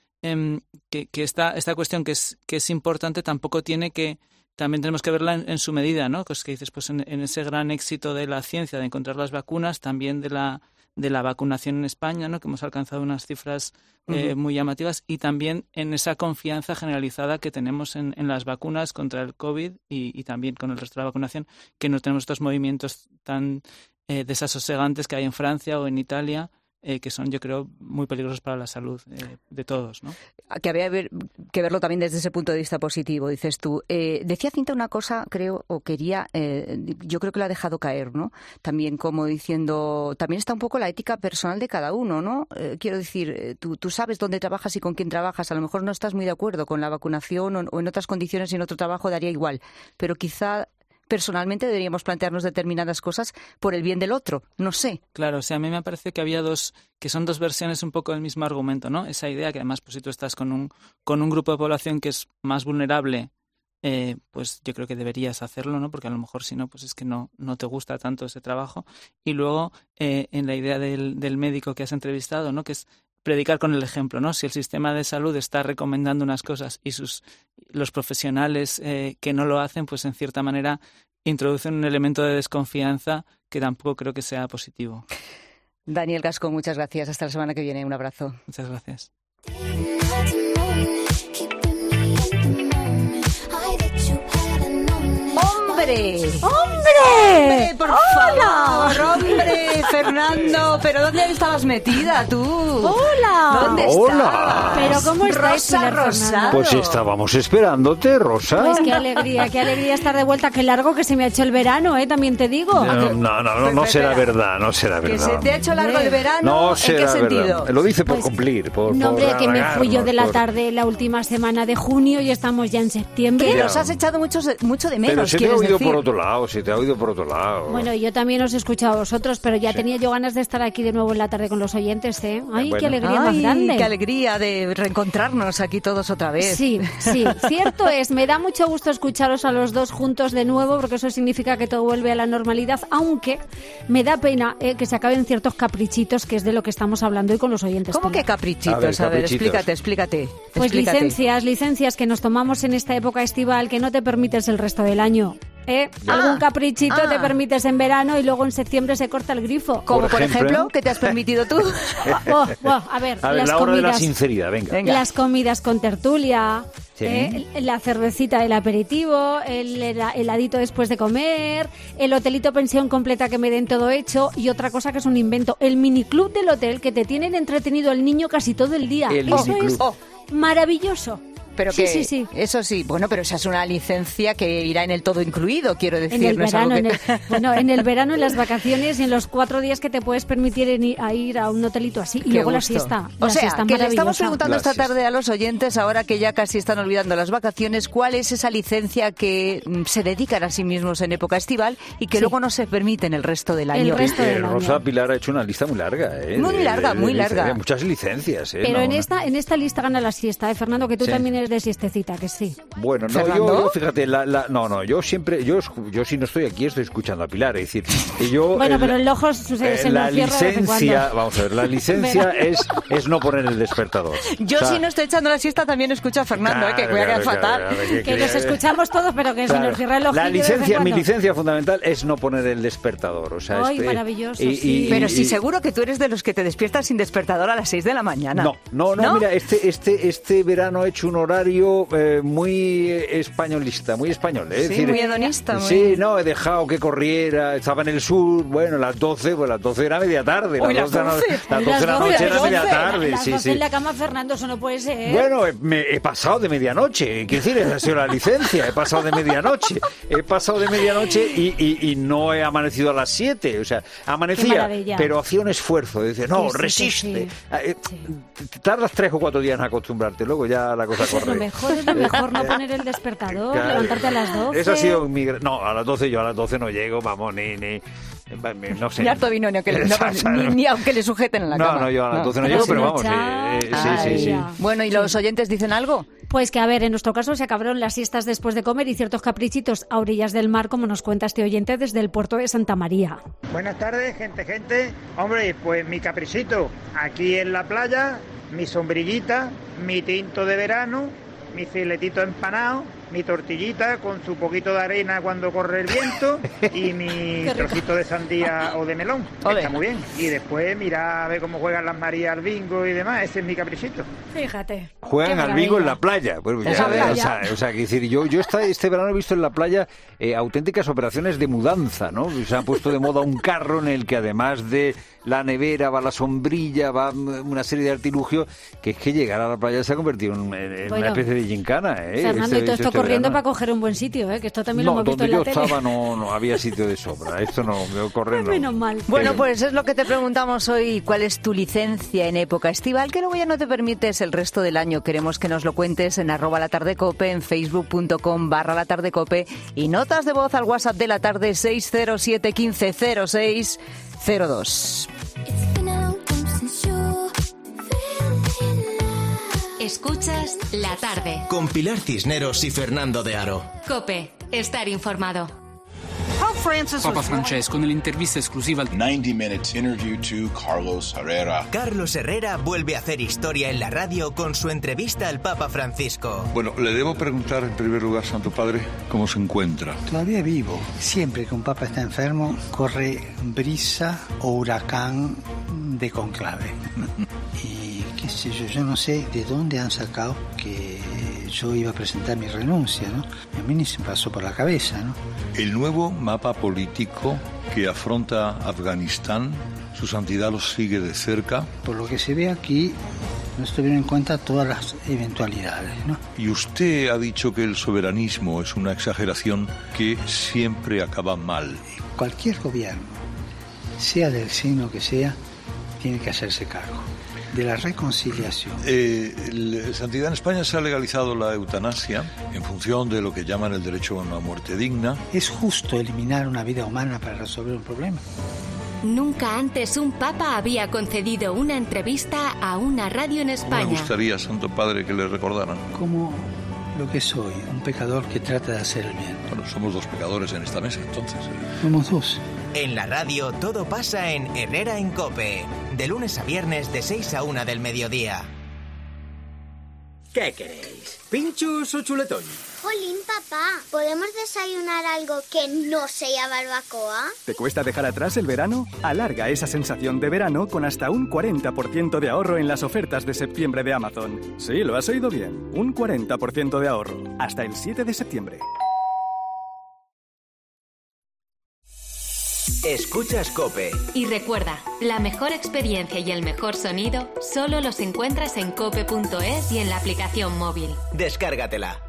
que esta cuestión que es importante tampoco tiene que... También tenemos que verla en su medida, ¿no? Pues que dices, pues en ese gran éxito de la ciencia de encontrar las vacunas, también de de la vacunación en España, ¿no? Que hemos alcanzado unas cifras muy llamativas, y también en esa confianza generalizada que tenemos en las vacunas contra el COVID y también con el resto de la vacunación, que no tenemos estos movimientos tan desasosegantes que hay en Francia o en Italia, que son, yo creo, muy peligrosos para la salud de todos, ¿no? Que había que verlo también desde ese punto de vista positivo, dices tú. Decía Cinta una cosa, creo, o quería, yo creo que lo ha dejado caer, ¿no? También como diciendo, también está un poco la ética personal de cada uno, ¿no? Quiero decir, tú sabes dónde trabajas y con quién trabajas. A lo mejor no estás muy de acuerdo con la vacunación o en otras condiciones y en otro trabajo daría igual, pero quizá personalmente deberíamos plantearnos determinadas cosas por el bien del otro, no sé. Claro, o sea, a mí me parece que había son dos versiones un poco del mismo argumento, ¿no? Esa idea que además, pues si tú estás con un grupo de población que es más vulnerable, pues yo creo que deberías hacerlo, ¿no? Porque a lo mejor si no, pues es que no te gusta tanto ese trabajo. Y luego, en la idea del médico que has entrevistado, ¿no? Que es predicar con el ejemplo, ¿no? Si el sistema de salud está recomendando unas cosas y los profesionales que no lo hacen, pues en cierta manera introducen un elemento de desconfianza que tampoco creo que sea positivo. Daniel Gascón, muchas gracias. Hasta la semana que viene. Un abrazo. Muchas gracias. ¡Hombre! ¡Hombre! ¡Por ¡Hola! favor! ¡Hombre! Fernando, ¿pero dónde estabas metida tú? ¡Hola! ¿Dónde estabas? ¿Pero cómo estáis, Rosa Pilar Rosado? Fernando? Pues estábamos esperándote, Rosa. Pues qué alegría estar de vuelta. Qué largo que se me ha hecho el verano, también te digo. No será verdad, no será ¿Que verdad. se te ha hecho largo el verano? No será ¿En qué sentido? verdad. Lo dice por cumplir, por No, hombre, que me fui yo de la por- tarde la última semana de junio y estamos ya en septiembre. Que nos has echado mucho de menos, Pero se te ha ¿quieres oído decir? por otro lado, se te ha oído por otro lado. Bueno, yo también os he escuchado a vosotros, pero ya tenía yo ganas de estar aquí de nuevo en la tarde con los oyentes, ¿eh? ¡Ay, qué alegría más grande! ¡Qué alegría de reencontrarnos aquí todos otra vez! Sí, cierto es. Me da mucho gusto escucharos a los dos juntos de nuevo, porque eso significa que todo vuelve a la normalidad, aunque me da pena que se acaben ciertos caprichitos, que es de lo que estamos hablando hoy con los oyentes. ¿Cómo que caprichitos? A ver, explícate. Pues licencias que nos tomamos en esta época estival que no te permites el resto del año. Algún caprichito te permites en verano y luego en septiembre se corta el grifo. Como por ejemplo, ¿qué te has permitido tú? A ver, las la hora de la comidas, sinceridad, venga. las comidas con tertulia, Sí. la cervecita del aperitivo, el heladito después de comer, el hotelito pensión completa que me den todo hecho, y otra cosa que es un invento, el miniclub del hotel, que te tienen entretenido al niño casi todo el día. Eso es maravilloso. Pero Sí, que, sí. eso sí, bueno, pero esa es una licencia que irá en el todo incluido, quiero decir. En el no es algo verano, que- en el verano, en las vacaciones y en los 4 días que te puedes permitir ir a un hotelito así. Y Qué luego la gusto. siesta. O la sea, siesta que le estamos maravillosa. preguntando esta tarde a los oyentes, ahora que ya casi están olvidando las vacaciones, ¿cuál es esa licencia que se dedican a sí mismos en época estival y que luego no se permiten el resto del año? Rosa Pilar ha hecho una lista muy larga, ¿eh? Muy larga, muy larga. Muchas licencias, ¿eh? Pero No, en esta lista gana la siesta, Fernando, que tú Sí. también eres de siestecita, que sí. Bueno, no, ¿Fernando? yo fíjate, yo siempre, yo si no estoy aquí estoy escuchando a Pilar, es decir, y yo... Bueno, pero el ojo se la nos cierra de vez en licencia, cuando. vamos a ver, la licencia Verá. es no poner el despertador. Yo O sea, si no estoy echando la siesta también escucho a Fernando, que voy a quedar fatal. Que nos escuchamos todos, pero que se Claro. nos cierra el ojillo La de vez en licencia, mi cuando. licencia fundamental es no poner el despertador. O sea, Ay, maravilloso, y- sí. y- Pero y- sí, seguro que tú eres de los que te despiertas sin despertador a las 6 de la mañana. No, mira, este verano he hecho un horario muy españolista, muy español. Es Sí, decir, muy hedonista, Sí, muy- no, he dejado que corriera, estaba en el sur, bueno, las 12, pues las 12 era media tarde. Uy, las 12 las 12. las 12 de la noche era media tarde, Las sí, 12 sí. en la cama, Fernando, eso no puede ser. Bueno, he pasado de medianoche, quiero decir, esa ha sido la licencia, he pasado de medianoche y no he amanecido a las 7, o sea, Qué amanecía, maravilla. pero hacía un esfuerzo, de decir, no, Sí, sí, resiste. sí. Tardas 3 o 4 días en acostumbrarte, luego ya la cosa Es lo corre. mejor no poner el despertador, Claro, levantarte a las 12. Eso ha sido no, a las 12 yo a las 12 no llego, vamos, ni no sé. Ni harto vino, ni aunque le sujeten en la cama. No, yo a las 12 no llego, pero vamos, sí. Bueno, ¿y los oyentes dicen algo? Pues que, a ver, en nuestro caso se acabaron las siestas después de comer y ciertos caprichitos a orillas del mar, como nos cuenta este oyente desde el puerto de Santa María. Buenas tardes, gente. Hombre, pues mi caprichito, aquí en la playa, mi sombrillita, mi tinto de verano, mi filetito empanado mi tortillita con su poquito de arena cuando corre el viento y mi trocito de sandía o de melón. Está muy bien. Y después mira a ver cómo juegan las Marías al bingo y demás. Ese es mi caprichito. Fíjate. Juegan al bingo en la playa. Bueno, ya, o sea, que decir, yo este verano he visto en la playa auténticas operaciones de mudanza, ¿no? Se ha puesto de moda un carro en el que además de la nevera va la sombrilla, va una serie de artilugios, que es que llegar a la playa se ha convertido en una especie de gincana, ¿eh? Fernando, y todo esto corriendo para coger un buen sitio, ¿eh? Que esto también lo hemos visto en la tele. Donde yo estaba no había sitio de sobra. Esto no, veo corriendo. Menos mal. Bueno, pues es lo que te preguntamos hoy. ¿Cuál es tu licencia en época estival? Que luego ya no te permites el resto del año. Queremos que nos lo cuentes en @latardecope, en facebook.com/latardecope y notas de voz al WhatsApp de la tarde 607 15 06 02. Escuchas La Tarde con Pilar Cisneros y Fernando de Aro. COPE, estar informado. Papa Francesco nell'intervista esclusiva 90 Minutes Interview to Carlos Herrera. Carlos Herrera vuelve a hacer historia en la radio con su entrevista al Papa Francisco. Bueno, le debo preguntar en primer lugar, Santo Padre, ¿cómo se encuentra? Todavía vivo. Siempre que un papa está enfermo, corre brisa o huracán de conclave. Y qué sé yo no sé de dónde han sacado que yo iba a presentar mi renuncia, ¿no? A mí ni se me pasó por la cabeza, ¿no? El nuevo mapa político que afronta Afganistán, su santidad lo sigue de cerca. Por lo que se ve aquí, no estuvieron en cuenta todas las eventualidades, ¿no? Y usted ha dicho que el soberanismo es una exageración que siempre acaba mal. Cualquier gobierno, sea del signo que sea, tiene que hacerse cargo de la reconciliación. Santidad, en España se ha legalizado la eutanasia en función de lo que llaman el derecho a una muerte digna. ¿Es justo eliminar una vida humana para resolver un problema? Nunca antes un papa había concedido una entrevista a una radio en España. Me gustaría, Santo Padre, que le recordaran. Como lo que soy, un pecador que trata de hacer el bien. Bueno, somos dos pecadores en esta mesa, entonces. Somos dos. En la radio todo pasa en Herrera en COPE, de lunes a viernes de 6 a 1 del mediodía. ¿Qué queréis? ¿Pinchos o chuletón? Jolín, papá, ¿podemos desayunar algo que no sea barbacoa? ¿Te cuesta dejar atrás el verano? Alarga esa sensación de verano con hasta un 40% de ahorro en las ofertas de septiembre de Amazon. Sí, lo has oído bien. Un 40% de ahorro. Hasta el 7 de septiembre. Escuchas COPE. Y recuerda, la mejor experiencia y el mejor sonido solo los encuentras en cope.es y en la aplicación móvil. Descárgatela.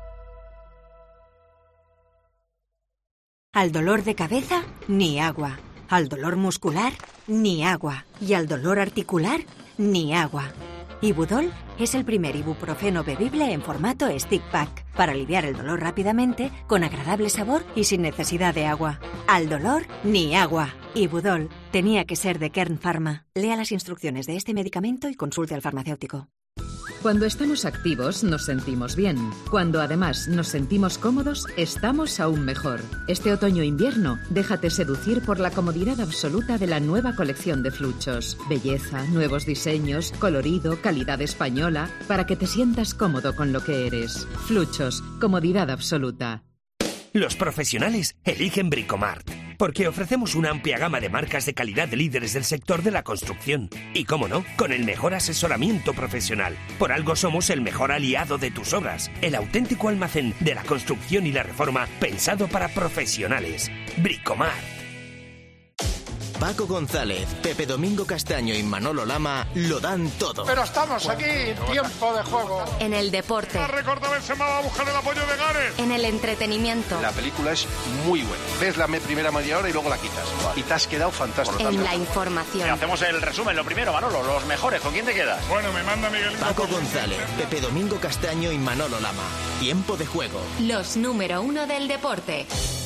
Al dolor de cabeza, ni agua. Al dolor muscular, ni agua. Y al dolor articular, ni agua. Ibudol es el primer ibuprofeno bebible en formato stick pack para aliviar el dolor rápidamente, con agradable sabor y sin necesidad de agua. Al dolor, ni agua. Ibudol tenía que ser de Kern Pharma. Lea las instrucciones de este medicamento y consulte al farmacéutico. Cuando estamos activos nos sentimos bien. Cuando además nos sentimos cómodos, estamos aún mejor. Este otoño-invierno, déjate seducir por la comodidad absoluta de la nueva colección de Fluchos. Belleza, nuevos diseños, colorido, calidad española, para que te sientas cómodo con lo que eres. Fluchos, comodidad absoluta. Los profesionales eligen Bricomart, porque ofrecemos una amplia gama de marcas de calidad de líderes del sector de la construcción. Y cómo no, con el mejor asesoramiento profesional. Por algo somos el mejor aliado de tus obras, el auténtico almacén de la construcción y la reforma pensado para profesionales. Bricomart. Paco González, Pepe Domingo Castaño y Manolo Lama lo dan todo. Pero estamos aquí, tiempo de juego. En el deporte. Se me va a buscar el apoyo de Gares. En el entretenimiento. La película es muy buena. Ves la primera media hora y luego la quitas. Y te has quedado fantástico. En la información. Hacemos el resumen, lo primero, Manolo, los mejores. ¿Con quién te quedas? Bueno, me manda Miguelito. Paco González, Pepe Domingo Castaño y Manolo Lama. Tiempo de juego. Los número 1 del deporte.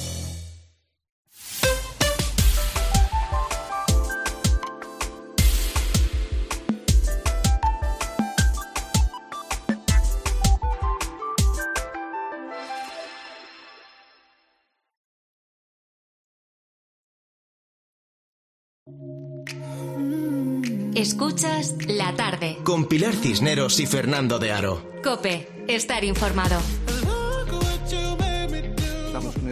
Escuchas La Tarde con Pilar Cisneros y Fernando de Aro. COPE, estar informado.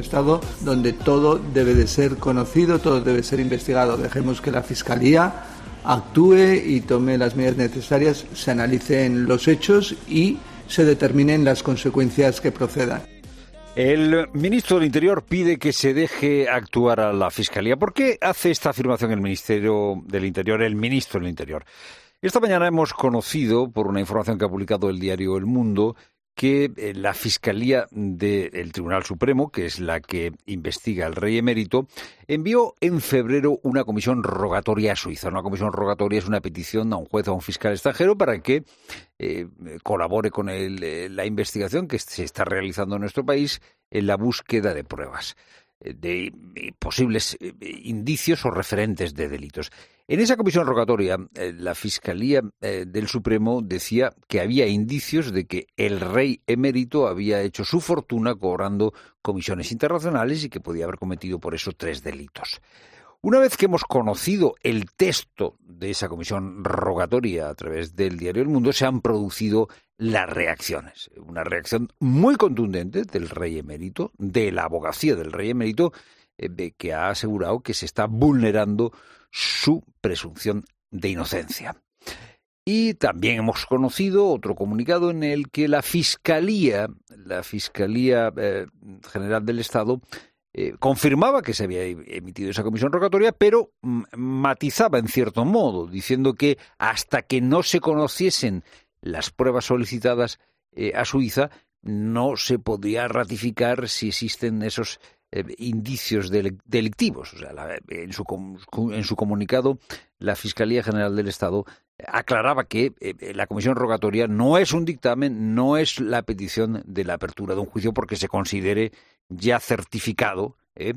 Estado donde todo debe de ser conocido, todo debe ser investigado. Dejemos que la Fiscalía actúe y tome las medidas necesarias, se analicen los hechos y se determinen las consecuencias que procedan. El ministro del Interior pide que se deje actuar a la Fiscalía. ¿Por qué hace esta afirmación el ministro del Interior? Esta mañana hemos conocido, por una información que ha publicado el diario El Mundo, que la Fiscalía del Tribunal Supremo, que es la que investiga al rey emérito, envió en febrero una comisión rogatoria a Suiza. Una comisión rogatoria es una petición a un juez o a un fiscal extranjero para que colabore con la investigación que se está realizando en nuestro país en la búsqueda de pruebas, de posibles indicios o referentes de delitos. En esa comisión rogatoria, la Fiscalía del Supremo decía que había indicios de que el rey emérito había hecho su fortuna cobrando comisiones internacionales y que podía haber cometido por eso 3 delitos. Una vez que hemos conocido el texto de esa comisión rogatoria a través del diario El Mundo, se han producido las reacciones. Una reacción muy contundente del rey emérito, de la abogacía del rey emérito, que ha asegurado que se está vulnerando su presunción de inocencia. Y también hemos conocido otro comunicado en el que la Fiscalía General del Estado confirmaba que se había emitido esa comisión rogatoria, pero matizaba en cierto modo, diciendo que hasta que no se conociesen las pruebas solicitadas a Suiza, no se podía ratificar si existen esos indicios delictivos. O sea, en su comunicado, la Fiscalía General del Estado aclaraba que la comisión rogatoria no es un dictamen, no es la petición de la apertura de un juicio porque se considere ya certificado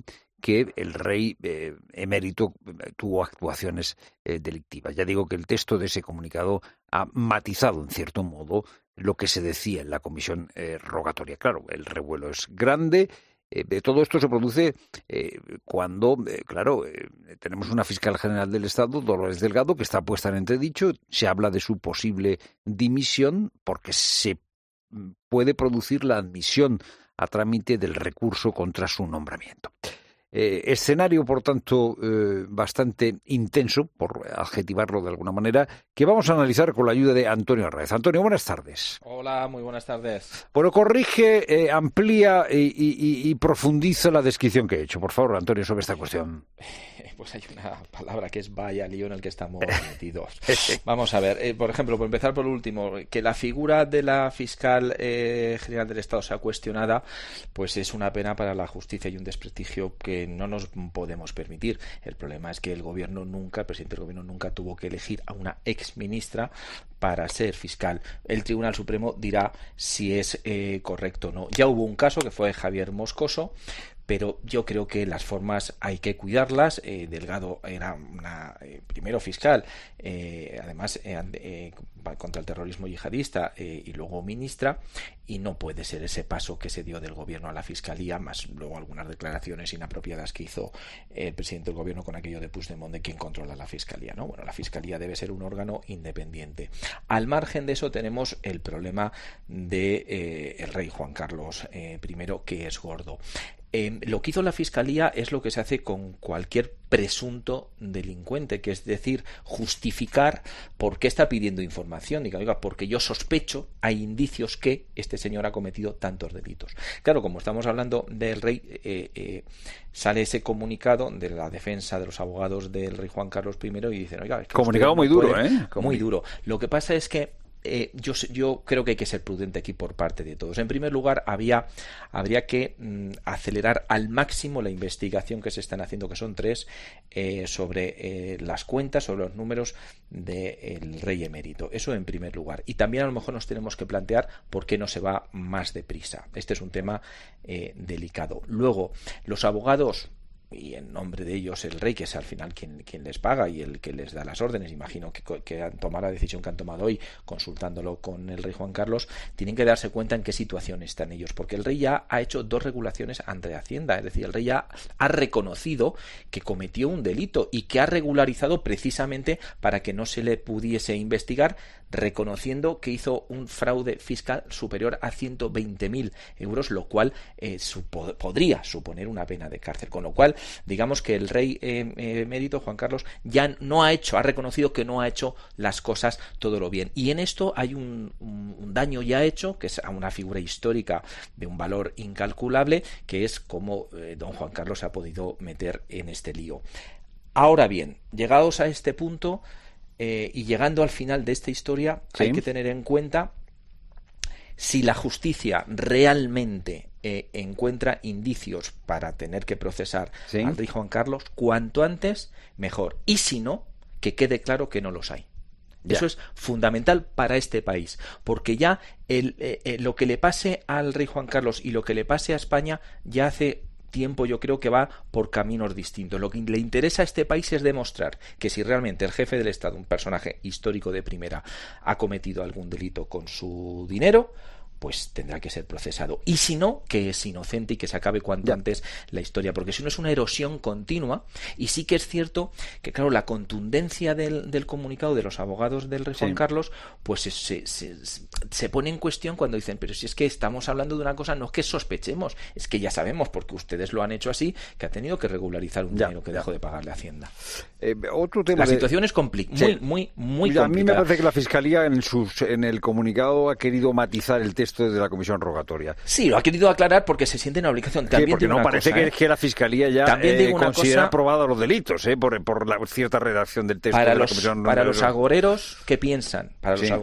que el rey emérito tuvo actuaciones delictivas. Ya digo que el texto de ese comunicado ha matizado en cierto modo lo que se decía en la comisión rogatoria. Claro, el revuelo es grande. Todo esto se produce cuando, tenemos una fiscal general del Estado, Dolores Delgado, que está puesta en entredicho. Se habla de su posible dimisión porque se puede producir la admisión a trámite del recurso contra su nombramiento. Escenario, por tanto, bastante intenso, por adjetivarlo de alguna manera, que vamos a analizar con la ayuda de Antonio Arraez. Antonio, buenas tardes. Hola, muy buenas tardes. Bueno, corrige, amplía y profundiza la descripción que he hecho. Por favor, Antonio, sobre esta cuestión. Pues hay una palabra que es vaya lío en el que estamos metidos. Vamos a ver, por ejemplo, por empezar por último, que la figura de la fiscal general del Estado sea cuestionada, pues es una pena para la justicia y un desprestigio que no nos podemos permitir. El problema es que el presidente del gobierno nunca tuvo que elegir a una exministra para ser fiscal. El Tribunal Supremo dirá si es correcto o no. Ya hubo un caso que fue Javier Moscoso, pero yo creo que las formas hay que cuidarlas. Delgado era primero fiscal, además contra el terrorismo yihadista y luego ministra, y no puede ser ese paso que se dio del gobierno a la fiscalía, más luego algunas declaraciones inapropiadas que hizo el presidente del gobierno con aquello de Puigdemont de quién controla la fiscalía, ¿no? Bueno, la fiscalía debe ser un órgano independiente. Al margen de eso tenemos el problema de el rey Juan Carlos I, que es gordo. Lo que hizo la Fiscalía es lo que se hace con cualquier presunto delincuente, que es decir, justificar por qué está pidiendo información. Diga, oiga, porque yo sospecho, hay indicios que este señor ha cometido tantos delitos. Claro, como estamos hablando del rey, sale ese comunicado de la defensa de los abogados del rey Juan Carlos I y dicen, oiga, es que comunicado muy duro, muy duro. Lo que pasa es que yo creo que hay que ser prudente aquí por parte de todos. En primer lugar, habría que acelerar al máximo la investigación que se están haciendo, que son 3, sobre las cuentas, sobre los números del rey emérito. Eso en primer lugar. Y también a lo mejor nos tenemos que plantear por qué no se va más deprisa. Este es un tema delicado. Luego, los abogados, y en nombre de ellos el rey, que es al final quien les paga y el que les da las órdenes, imagino que han tomado la decisión que han tomado hoy, consultándolo con el rey Juan Carlos, tienen que darse cuenta en qué situación están ellos, porque el rey ya ha hecho 2 regulaciones ante Hacienda, es decir, el rey ya ha reconocido que cometió un delito y que ha regularizado precisamente para que no se le pudiese investigar reconociendo que hizo un fraude fiscal superior a 120.000 euros, lo cual podría suponer una pena de cárcel. Con lo cual, digamos que el rey emérito Juan Carlos ya ha reconocido que no ha hecho las cosas todo lo bien. Y en esto hay un daño ya hecho, que es a una figura histórica de un valor incalculable, que es cómo don Juan Carlos se ha podido meter en este lío. Ahora bien, llegados a este punto y llegando al final de esta historia, hay que tener en cuenta si la justicia realmente encuentra indicios para tener que procesar al rey Juan Carlos, cuanto antes mejor. Y si no, que quede claro que no los hay. Eso es fundamental para este país, porque ya lo que le pase al rey Juan Carlos y lo que le pase a España ya hace tiempo, yo creo que va por caminos distintos. Lo que le interesa a este país es demostrar que si realmente el jefe del Estado, un personaje histórico de primera, ha cometido algún delito con su dinero, pues tendrá que ser procesado. Y si no, que es inocente y que se acabe cuanto antes la historia, porque si no es una erosión continua. Y sí que es cierto que, claro, la contundencia del comunicado de los abogados del rey Juan Carlos, pues se pone en cuestión cuando dicen, pero si es que estamos hablando de una cosa, no es que sospechemos, es que ya sabemos, porque ustedes lo han hecho así, que ha tenido que regularizar un dinero que dejó de pagarle a Hacienda. Otro tema. La situación es muy complicada. A mí me parece que la Fiscalía en el comunicado ha querido matizar el texto de la comisión rogatoria. Sí, lo ha querido aclarar porque se siente en obligación. También porque no parece que la Fiscalía ya considera aprobados los delitos por la cierta redacción del texto de la comisión. Para los agoreros que piensan,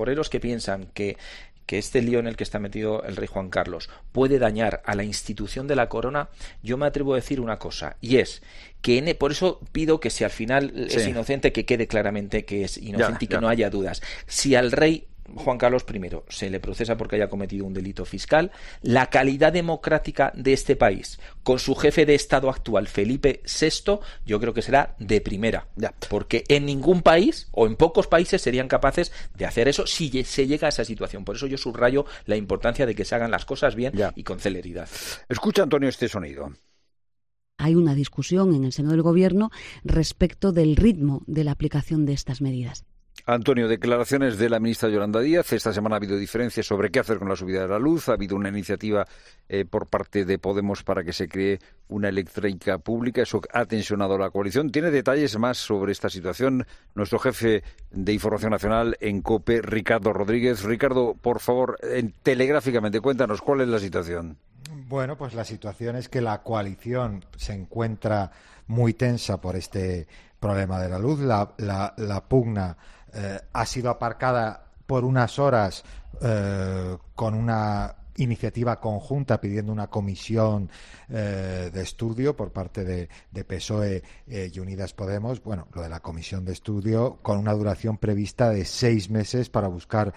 que este lío en el que está metido el rey Juan Carlos puede dañar a la institución de la corona, yo me atrevo a decir una cosa, y es que por eso pido que si al final es inocente, que quede claramente que es inocente y que no haya dudas. Si al rey Juan Carlos I se le procesa porque haya cometido un delito fiscal, la calidad democrática de este país con su jefe de Estado actual, Felipe VI, yo creo que será de primera, porque en ningún país o en pocos países serían capaces de hacer eso si se llega a esa situación. Por eso yo subrayo la importancia de que se hagan las cosas bien y con celeridad. Escucha, Antonio, este sonido. Hay una discusión en el seno del Gobierno respecto del ritmo de la aplicación de estas medidas. Antonio, declaraciones de la ministra Yolanda Díaz. Esta semana ha habido diferencias sobre qué hacer con la subida de la luz. Ha habido una iniciativa por parte de Podemos para que se cree una eléctrica pública. Eso ha tensionado la coalición. Tiene detalles más sobre esta situación nuestro jefe de Información Nacional en COPE, Ricardo Rodríguez. Ricardo, por favor, telegráficamente, cuéntanos cuál es la situación. Bueno, pues la situación es que la coalición se encuentra muy tensa por este problema de la luz. La pugna ha sido aparcada por unas horas con una iniciativa conjunta pidiendo una comisión de estudio por parte de PSOE y Unidas Podemos. Bueno, lo de la comisión de estudio con una duración prevista de 6 meses para buscar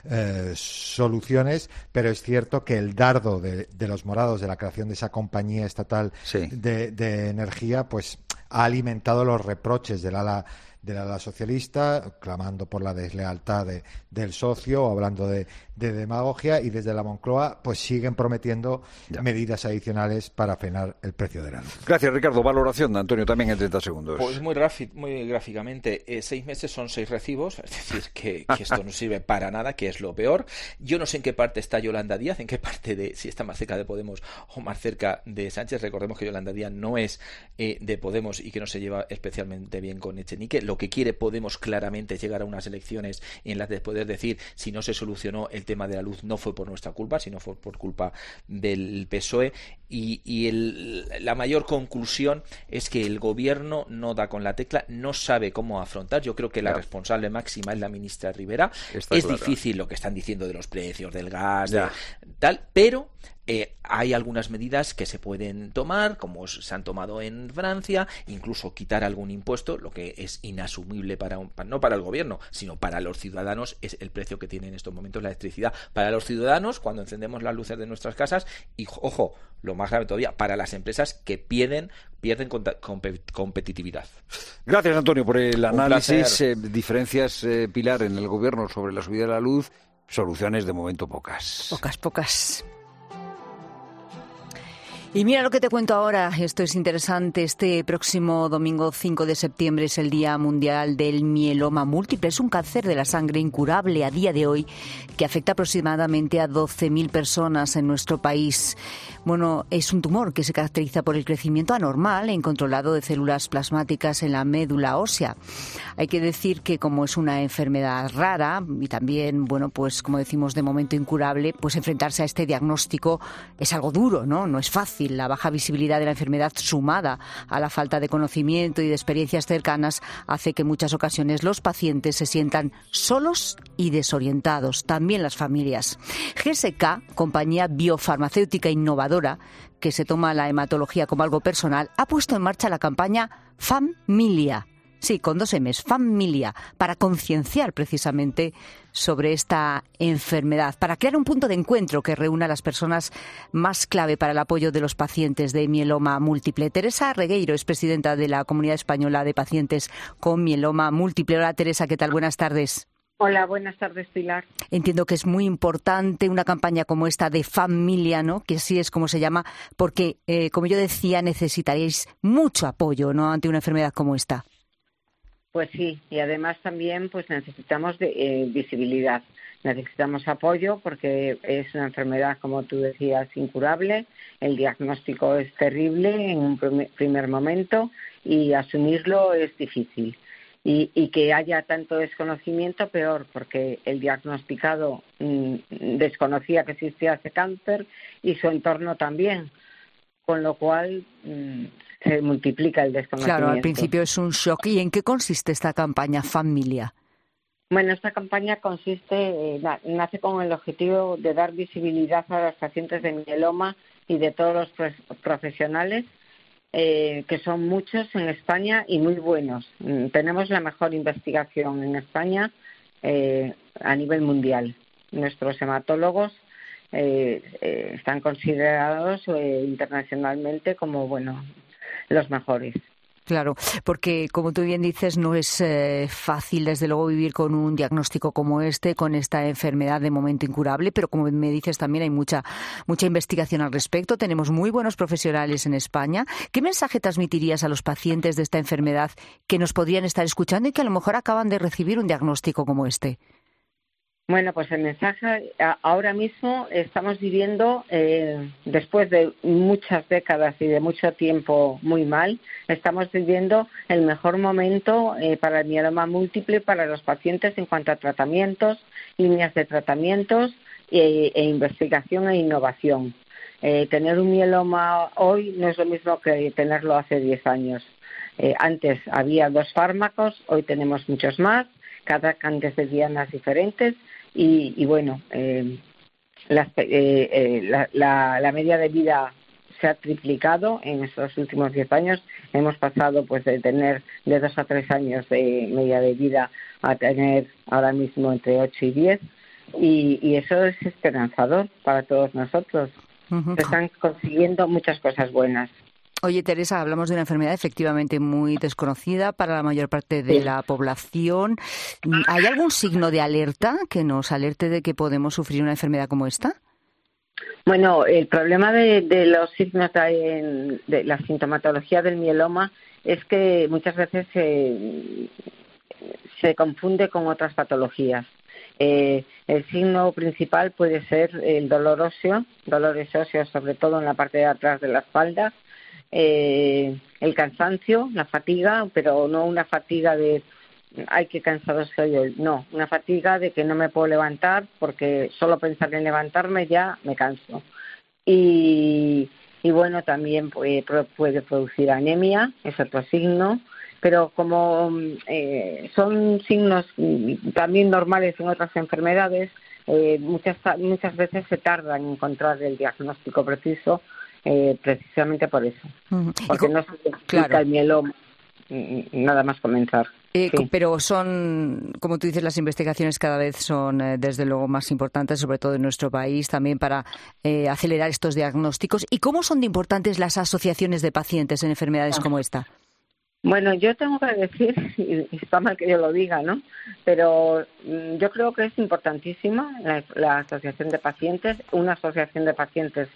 soluciones, pero es cierto que el dardo de los morados de la creación de esa compañía estatal de energía pues ha alimentado los reproches del ala socialista, clamando por la deslealtad del socio, hablando de demagogia, y desde la Moncloa pues siguen prometiendo medidas adicionales para frenar el precio de la luz. Gracias, Ricardo. Valoración de Antonio también en 30 segundos. Pues muy gráficamente, 6 meses son 6 recibos, es decir, que esto no sirve para nada, que es lo peor. Yo no sé en qué parte está Yolanda Díaz, en qué parte si está más cerca de Podemos o más cerca de Sánchez. Recordemos que Yolanda Díaz no es de Podemos y que no se lleva especialmente bien con Echenique. Lo que quiere Podemos claramente es llegar a unas elecciones en las de poder decir, si no se solucionó el tema de la luz, no fue por nuestra culpa, sino fue por culpa del PSOE. Y la mayor conclusión es que el gobierno no da con la tecla, no sabe cómo afrontar. Yo creo que la responsable máxima es la ministra Rivera. Es difícil lo que están diciendo de los precios del gas, pero hay algunas medidas que se pueden tomar, como se han tomado en Francia, incluso quitar algún impuesto, lo que es inasumible no para el gobierno, sino para los ciudadanos, es el precio que tiene en estos momentos la electricidad. Para los ciudadanos, cuando encendemos las luces de nuestras casas, y ojo, lo más grave todavía, para las empresas que pierden competitividad. Gracias, Antonio, por el análisis. Diferencias, Pilar, en el gobierno sobre la subida de la luz. Soluciones de momento pocas. Pocas. Y mira lo que te cuento ahora, esto es interesante. Este próximo domingo 5 de septiembre es el Día Mundial del Mieloma Múltiple. Es un cáncer de la sangre incurable a día de hoy que afecta aproximadamente a 12.000 personas en nuestro país. Bueno, es un tumor que se caracteriza por el crecimiento anormal e incontrolado de células plasmáticas en la médula ósea. Hay que decir que como es una enfermedad rara y también, bueno, pues como decimos, de momento incurable, pues enfrentarse a este diagnóstico es algo duro, ¿no? No es fácil. La baja visibilidad de la enfermedad sumada a la falta de conocimiento y de experiencias cercanas hace que en muchas ocasiones los pacientes se sientan solos y desorientados, también las familias. GSK, compañía biofarmacéutica innovadora que se toma la hematología como algo personal, ha puesto en marcha la campaña Familia. Sí, con 2 M's, Familia, para concienciar precisamente sobre esta enfermedad, para crear un punto de encuentro que reúna a las personas más clave para el apoyo de los pacientes de mieloma múltiple. Teresa Regueiro es presidenta de la Comunidad Española de Pacientes con Mieloma Múltiple. Hola Teresa, ¿qué tal? Buenas tardes. Hola, buenas tardes, Pilar. Entiendo que es muy importante una campaña como esta de Familia, ¿no? Que así es como se llama, porque, como yo decía, necesitaréis mucho apoyo, ¿no?, ante una enfermedad como esta. Pues sí, y además también pues necesitamos visibilidad, necesitamos apoyo porque es una enfermedad, como tú decías, incurable, el diagnóstico es terrible en un primer momento y asumirlo es difícil. Y que haya tanto desconocimiento, peor, porque el diagnosticado desconocía que existía ese cáncer y su entorno también, con lo cual se multiplica el desconocimiento. Claro, al principio es un shock. ¿Y en qué consiste esta campaña Familia? Bueno, esta campaña nace con el objetivo de dar visibilidad a los pacientes de mieloma y de todos los profesionales, que son muchos en España y muy buenos. Tenemos la mejor investigación en España a nivel mundial. Nuestros hematólogos están considerados internacionalmente como, los mejores. Claro, porque como tú bien dices, no es fácil desde luego vivir con un diagnóstico como este, con esta enfermedad de momento incurable, pero como me dices también hay mucha investigación al respecto. Tenemos muy buenos profesionales en España. ¿Qué mensaje transmitirías a los pacientes de esta enfermedad que nos podrían estar escuchando y que a lo mejor acaban de recibir un diagnóstico como este? Bueno, pues el mensaje, ahora mismo estamos viviendo, después de muchas décadas y de mucho tiempo muy mal, estamos viviendo el mejor momento para el mieloma múltiple para los pacientes en cuanto a tratamientos, líneas de tratamientos e investigación e innovación. Tener un mieloma hoy no es lo mismo que tenerlo hace 10 años. Antes había 2 fármacos, hoy tenemos muchos más, cada cáncer de dianas diferentes. Y bueno, la media de vida se ha triplicado en estos últimos 10 años. Hemos pasado pues de tener de 2 a 3 años de media de vida a tener ahora mismo entre 8 y 10. Y eso es esperanzador para todos nosotros. Se están consiguiendo muchas cosas buenas. Oye, Teresa, hablamos de una enfermedad efectivamente muy desconocida para la mayor parte de la población. ¿Hay algún signo de alerta que nos alerte de que podemos sufrir una enfermedad como esta? Bueno, el problema de los signos de la sintomatología del mieloma es que muchas veces se confunde con otras patologías. El signo principal puede ser el dolores óseos, sobre todo en la parte de atrás de la espalda, el cansancio, la fatiga, pero no una fatiga de ¡ay, qué cansado estoy hoy! No, una fatiga de que no me puedo levantar porque solo pensar en levantarme ya me canso. Y bueno, también puede producir anemia, es otro signo, pero como son signos también normales en otras enfermedades, muchas veces se tarda en encontrar el diagnóstico preciso, precisamente por eso, porque no se explica el mieloma nada más comenzar. Sí. Pero son, como tú dices, las investigaciones cada vez son desde luego más importantes, sobre todo en nuestro país, también para acelerar estos diagnósticos. ¿Y cómo son de importantes las asociaciones de pacientes en enfermedades como esta? Bueno, yo tengo que decir, y está mal que yo lo diga, ¿no? Pero yo creo que es importantísima la asociación de pacientes, una asociación de pacientes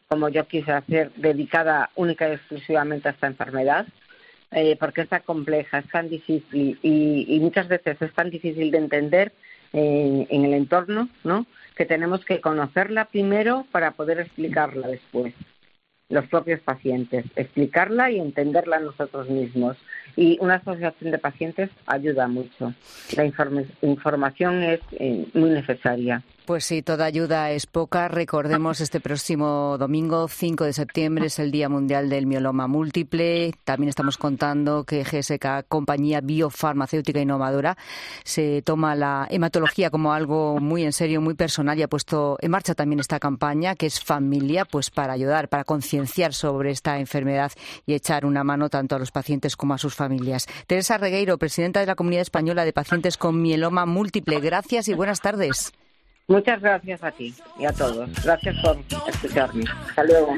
como yo quise hacer, dedicada única y exclusivamente a esta enfermedad, porque es tan compleja, es tan difícil y muchas veces es tan difícil de entender en el entorno, ¿no?, que tenemos que conocerla primero para poder explicarla después, los propios pacientes, explicarla y entenderla nosotros mismos. Y una asociación de pacientes ayuda mucho. La información es muy necesaria. Pues sí, toda ayuda es poca. Recordemos, este próximo domingo, 5 de septiembre, es el Día Mundial del Mieloma Múltiple. También estamos contando que GSK, compañía biofarmacéutica innovadora, se toma la hematología como algo muy en serio, muy personal, y ha puesto en marcha también esta campaña, que es Familia, pues para ayudar, para concienciar sobre esta enfermedad y echar una mano tanto a los pacientes como a sus familias. Teresa Regueiro, presidenta de la Comunidad Española de Pacientes con Mieloma Múltiple. Gracias y buenas tardes. Muchas gracias a ti y a todos. Gracias por escucharme. Hasta luego.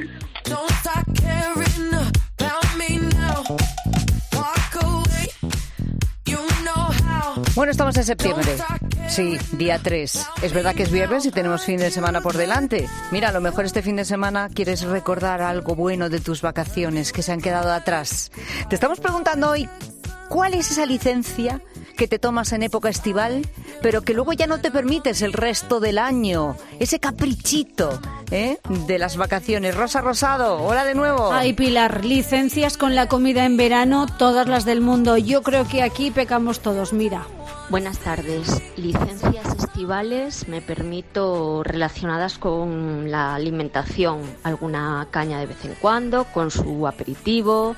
Bueno, estamos en septiembre. Sí, día 3. Es verdad que es viernes y tenemos fin de semana por delante. Mira, a lo mejor este fin de semana quieres recordar algo bueno de tus vacaciones que se han quedado atrás. Te estamos preguntando hoy, ¿cuál es esa licencia que te tomas en época estival, pero que luego ya no te permites el resto del año? Ese caprichito de las vacaciones. Rosa Rosado, hola de nuevo. Ay, Pilar, licencias con la comida en verano, todas las del mundo. Yo creo que aquí pecamos todos, mira. Buenas tardes. Licencias estivales me permito relacionadas con la alimentación. Alguna caña de vez en cuando, con su aperitivo,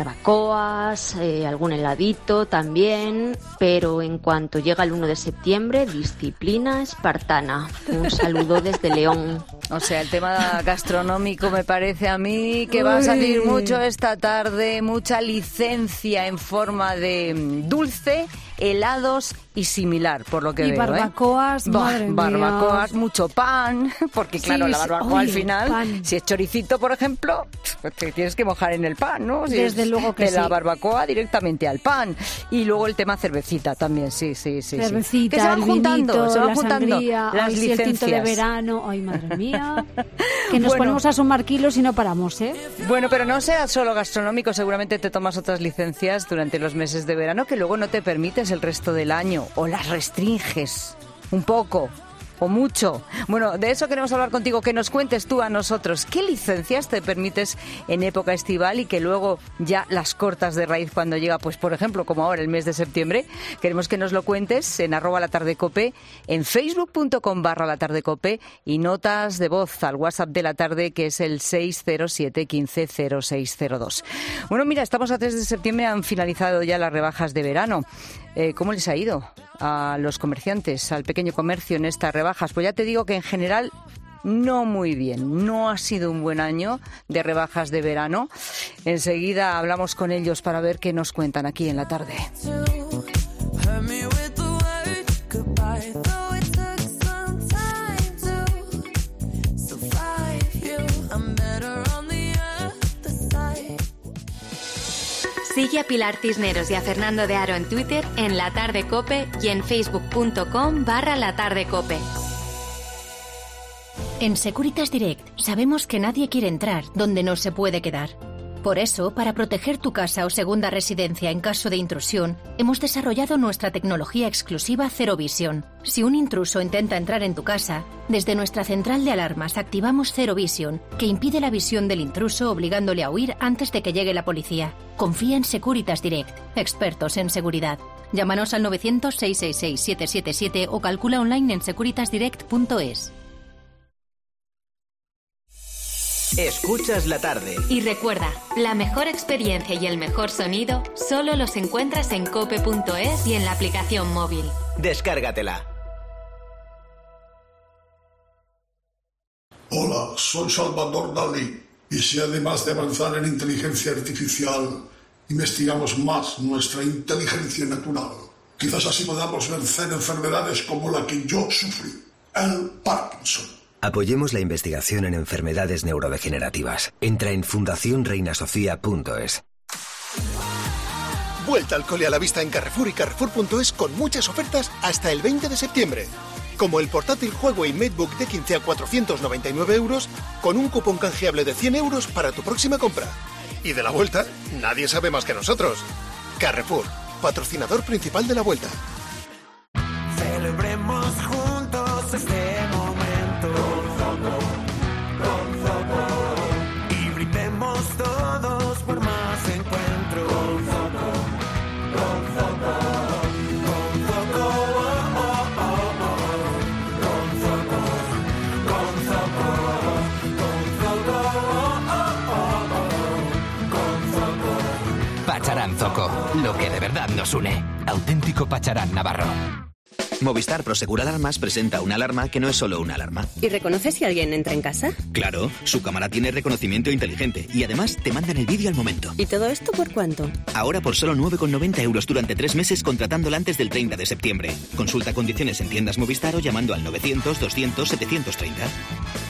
barbacoas, algún heladito también. Pero en cuanto llega el 1 de septiembre, disciplina espartana. Un saludo desde León. O sea, el tema gastronómico me parece a mí que va a salir mucho esta tarde. Mucha licencia en forma de dulce, helados y similar, por lo que veo. Y barbacoas, madre mía. Barbacoas, mucho pan, porque claro, la barbacoa al final, pan. Si es choricito, por ejemplo, pues te tienes que mojar en el pan, ¿no? Si desde luego que de sí. La barbacoa directamente al pan. Y luego el tema cervecita también, sí. Cervecita, que se van el juntando, vinito, se van la juntando sangría, las licencias. El tinto de verano, ay, madre mía. Que nos ponemos a sumar kilos y no paramos, ¿eh? Bueno, pero no sea solo gastronómico, seguramente te tomas otras licencias durante los meses de verano que luego no te permites el resto del año, o las restringes un poco o mucho. Bueno, de eso queremos hablar contigo, que nos cuentes tú a nosotros qué licencias te permites en época estival y que luego ya las cortas de raíz cuando llega, pues por ejemplo, como ahora el mes de septiembre. Queremos que nos lo cuentes en @latardecope, en facebook.com/latardecope y notas de voz al WhatsApp de la tarde, que es el 607 15 0602. Bueno, mira, estamos a 3 de septiembre, han finalizado ya las rebajas de verano. ¿Cómo les ha ido a los comerciantes, al pequeño comercio en estas rebajas? Pues ya te digo que en general no muy bien. No ha sido un buen año de rebajas de verano. Enseguida hablamos con ellos para ver qué nos cuentan aquí en la tarde. Sigue a Pilar Cisneros y a Fernando de Aro en Twitter, en La Tarde Cope y en facebook.com/latardecope. En Securitas Direct sabemos que nadie quiere entrar donde no se puede quedar. Por eso, para proteger tu casa o segunda residencia en caso de intrusión, hemos desarrollado nuestra tecnología exclusiva Zero Vision. Si un intruso intenta entrar en tu casa, desde nuestra central de alarmas activamos Zero Vision, que impide la visión del intruso obligándole a huir antes de que llegue la policía. Confía en Securitas Direct, expertos en seguridad. Llámanos al 900-666-777 o calcula online en securitasdirect.es. Escuchas la tarde. Y recuerda, la mejor experiencia y el mejor sonido solo los encuentras en cope.es y en la aplicación móvil. Descárgatela. Hola, soy Salvador Dalí. Y si además de avanzar en inteligencia artificial, investigamos más nuestra inteligencia natural, quizás así podamos vencer enfermedades como la que yo sufrí, el Parkinson. Apoyemos la investigación en enfermedades neurodegenerativas. Entra en fundacionreinasofía.es. Vuelta al cole a la vista en Carrefour y Carrefour.es con muchas ofertas hasta el 20 de septiembre. como el portátil Huawei MateBook D15 a 499 euros, con un cupón canjeable de 100 euros para tu próxima compra. Y de la Vuelta, nadie sabe más que nosotros. Carrefour, patrocinador principal de la Vuelta. Celebremos juntos este momento con Zoco, y brindemos todos por más encuentros con Zoco, Pacharán Zoco, lo que de verdad nos une. Auténtico Pacharán Navarro. Movistar Prosegur Alarmas presenta una alarma que no es solo una alarma. ¿Y reconoce si alguien entra en casa? Claro, su cámara tiene reconocimiento inteligente y además te mandan el vídeo al momento. ¿Y todo esto por cuánto? Ahora por solo 9,90 euros durante 3 meses contratándola antes del 30 de septiembre. Consulta condiciones en tiendas Movistar o llamando al 900 200 730.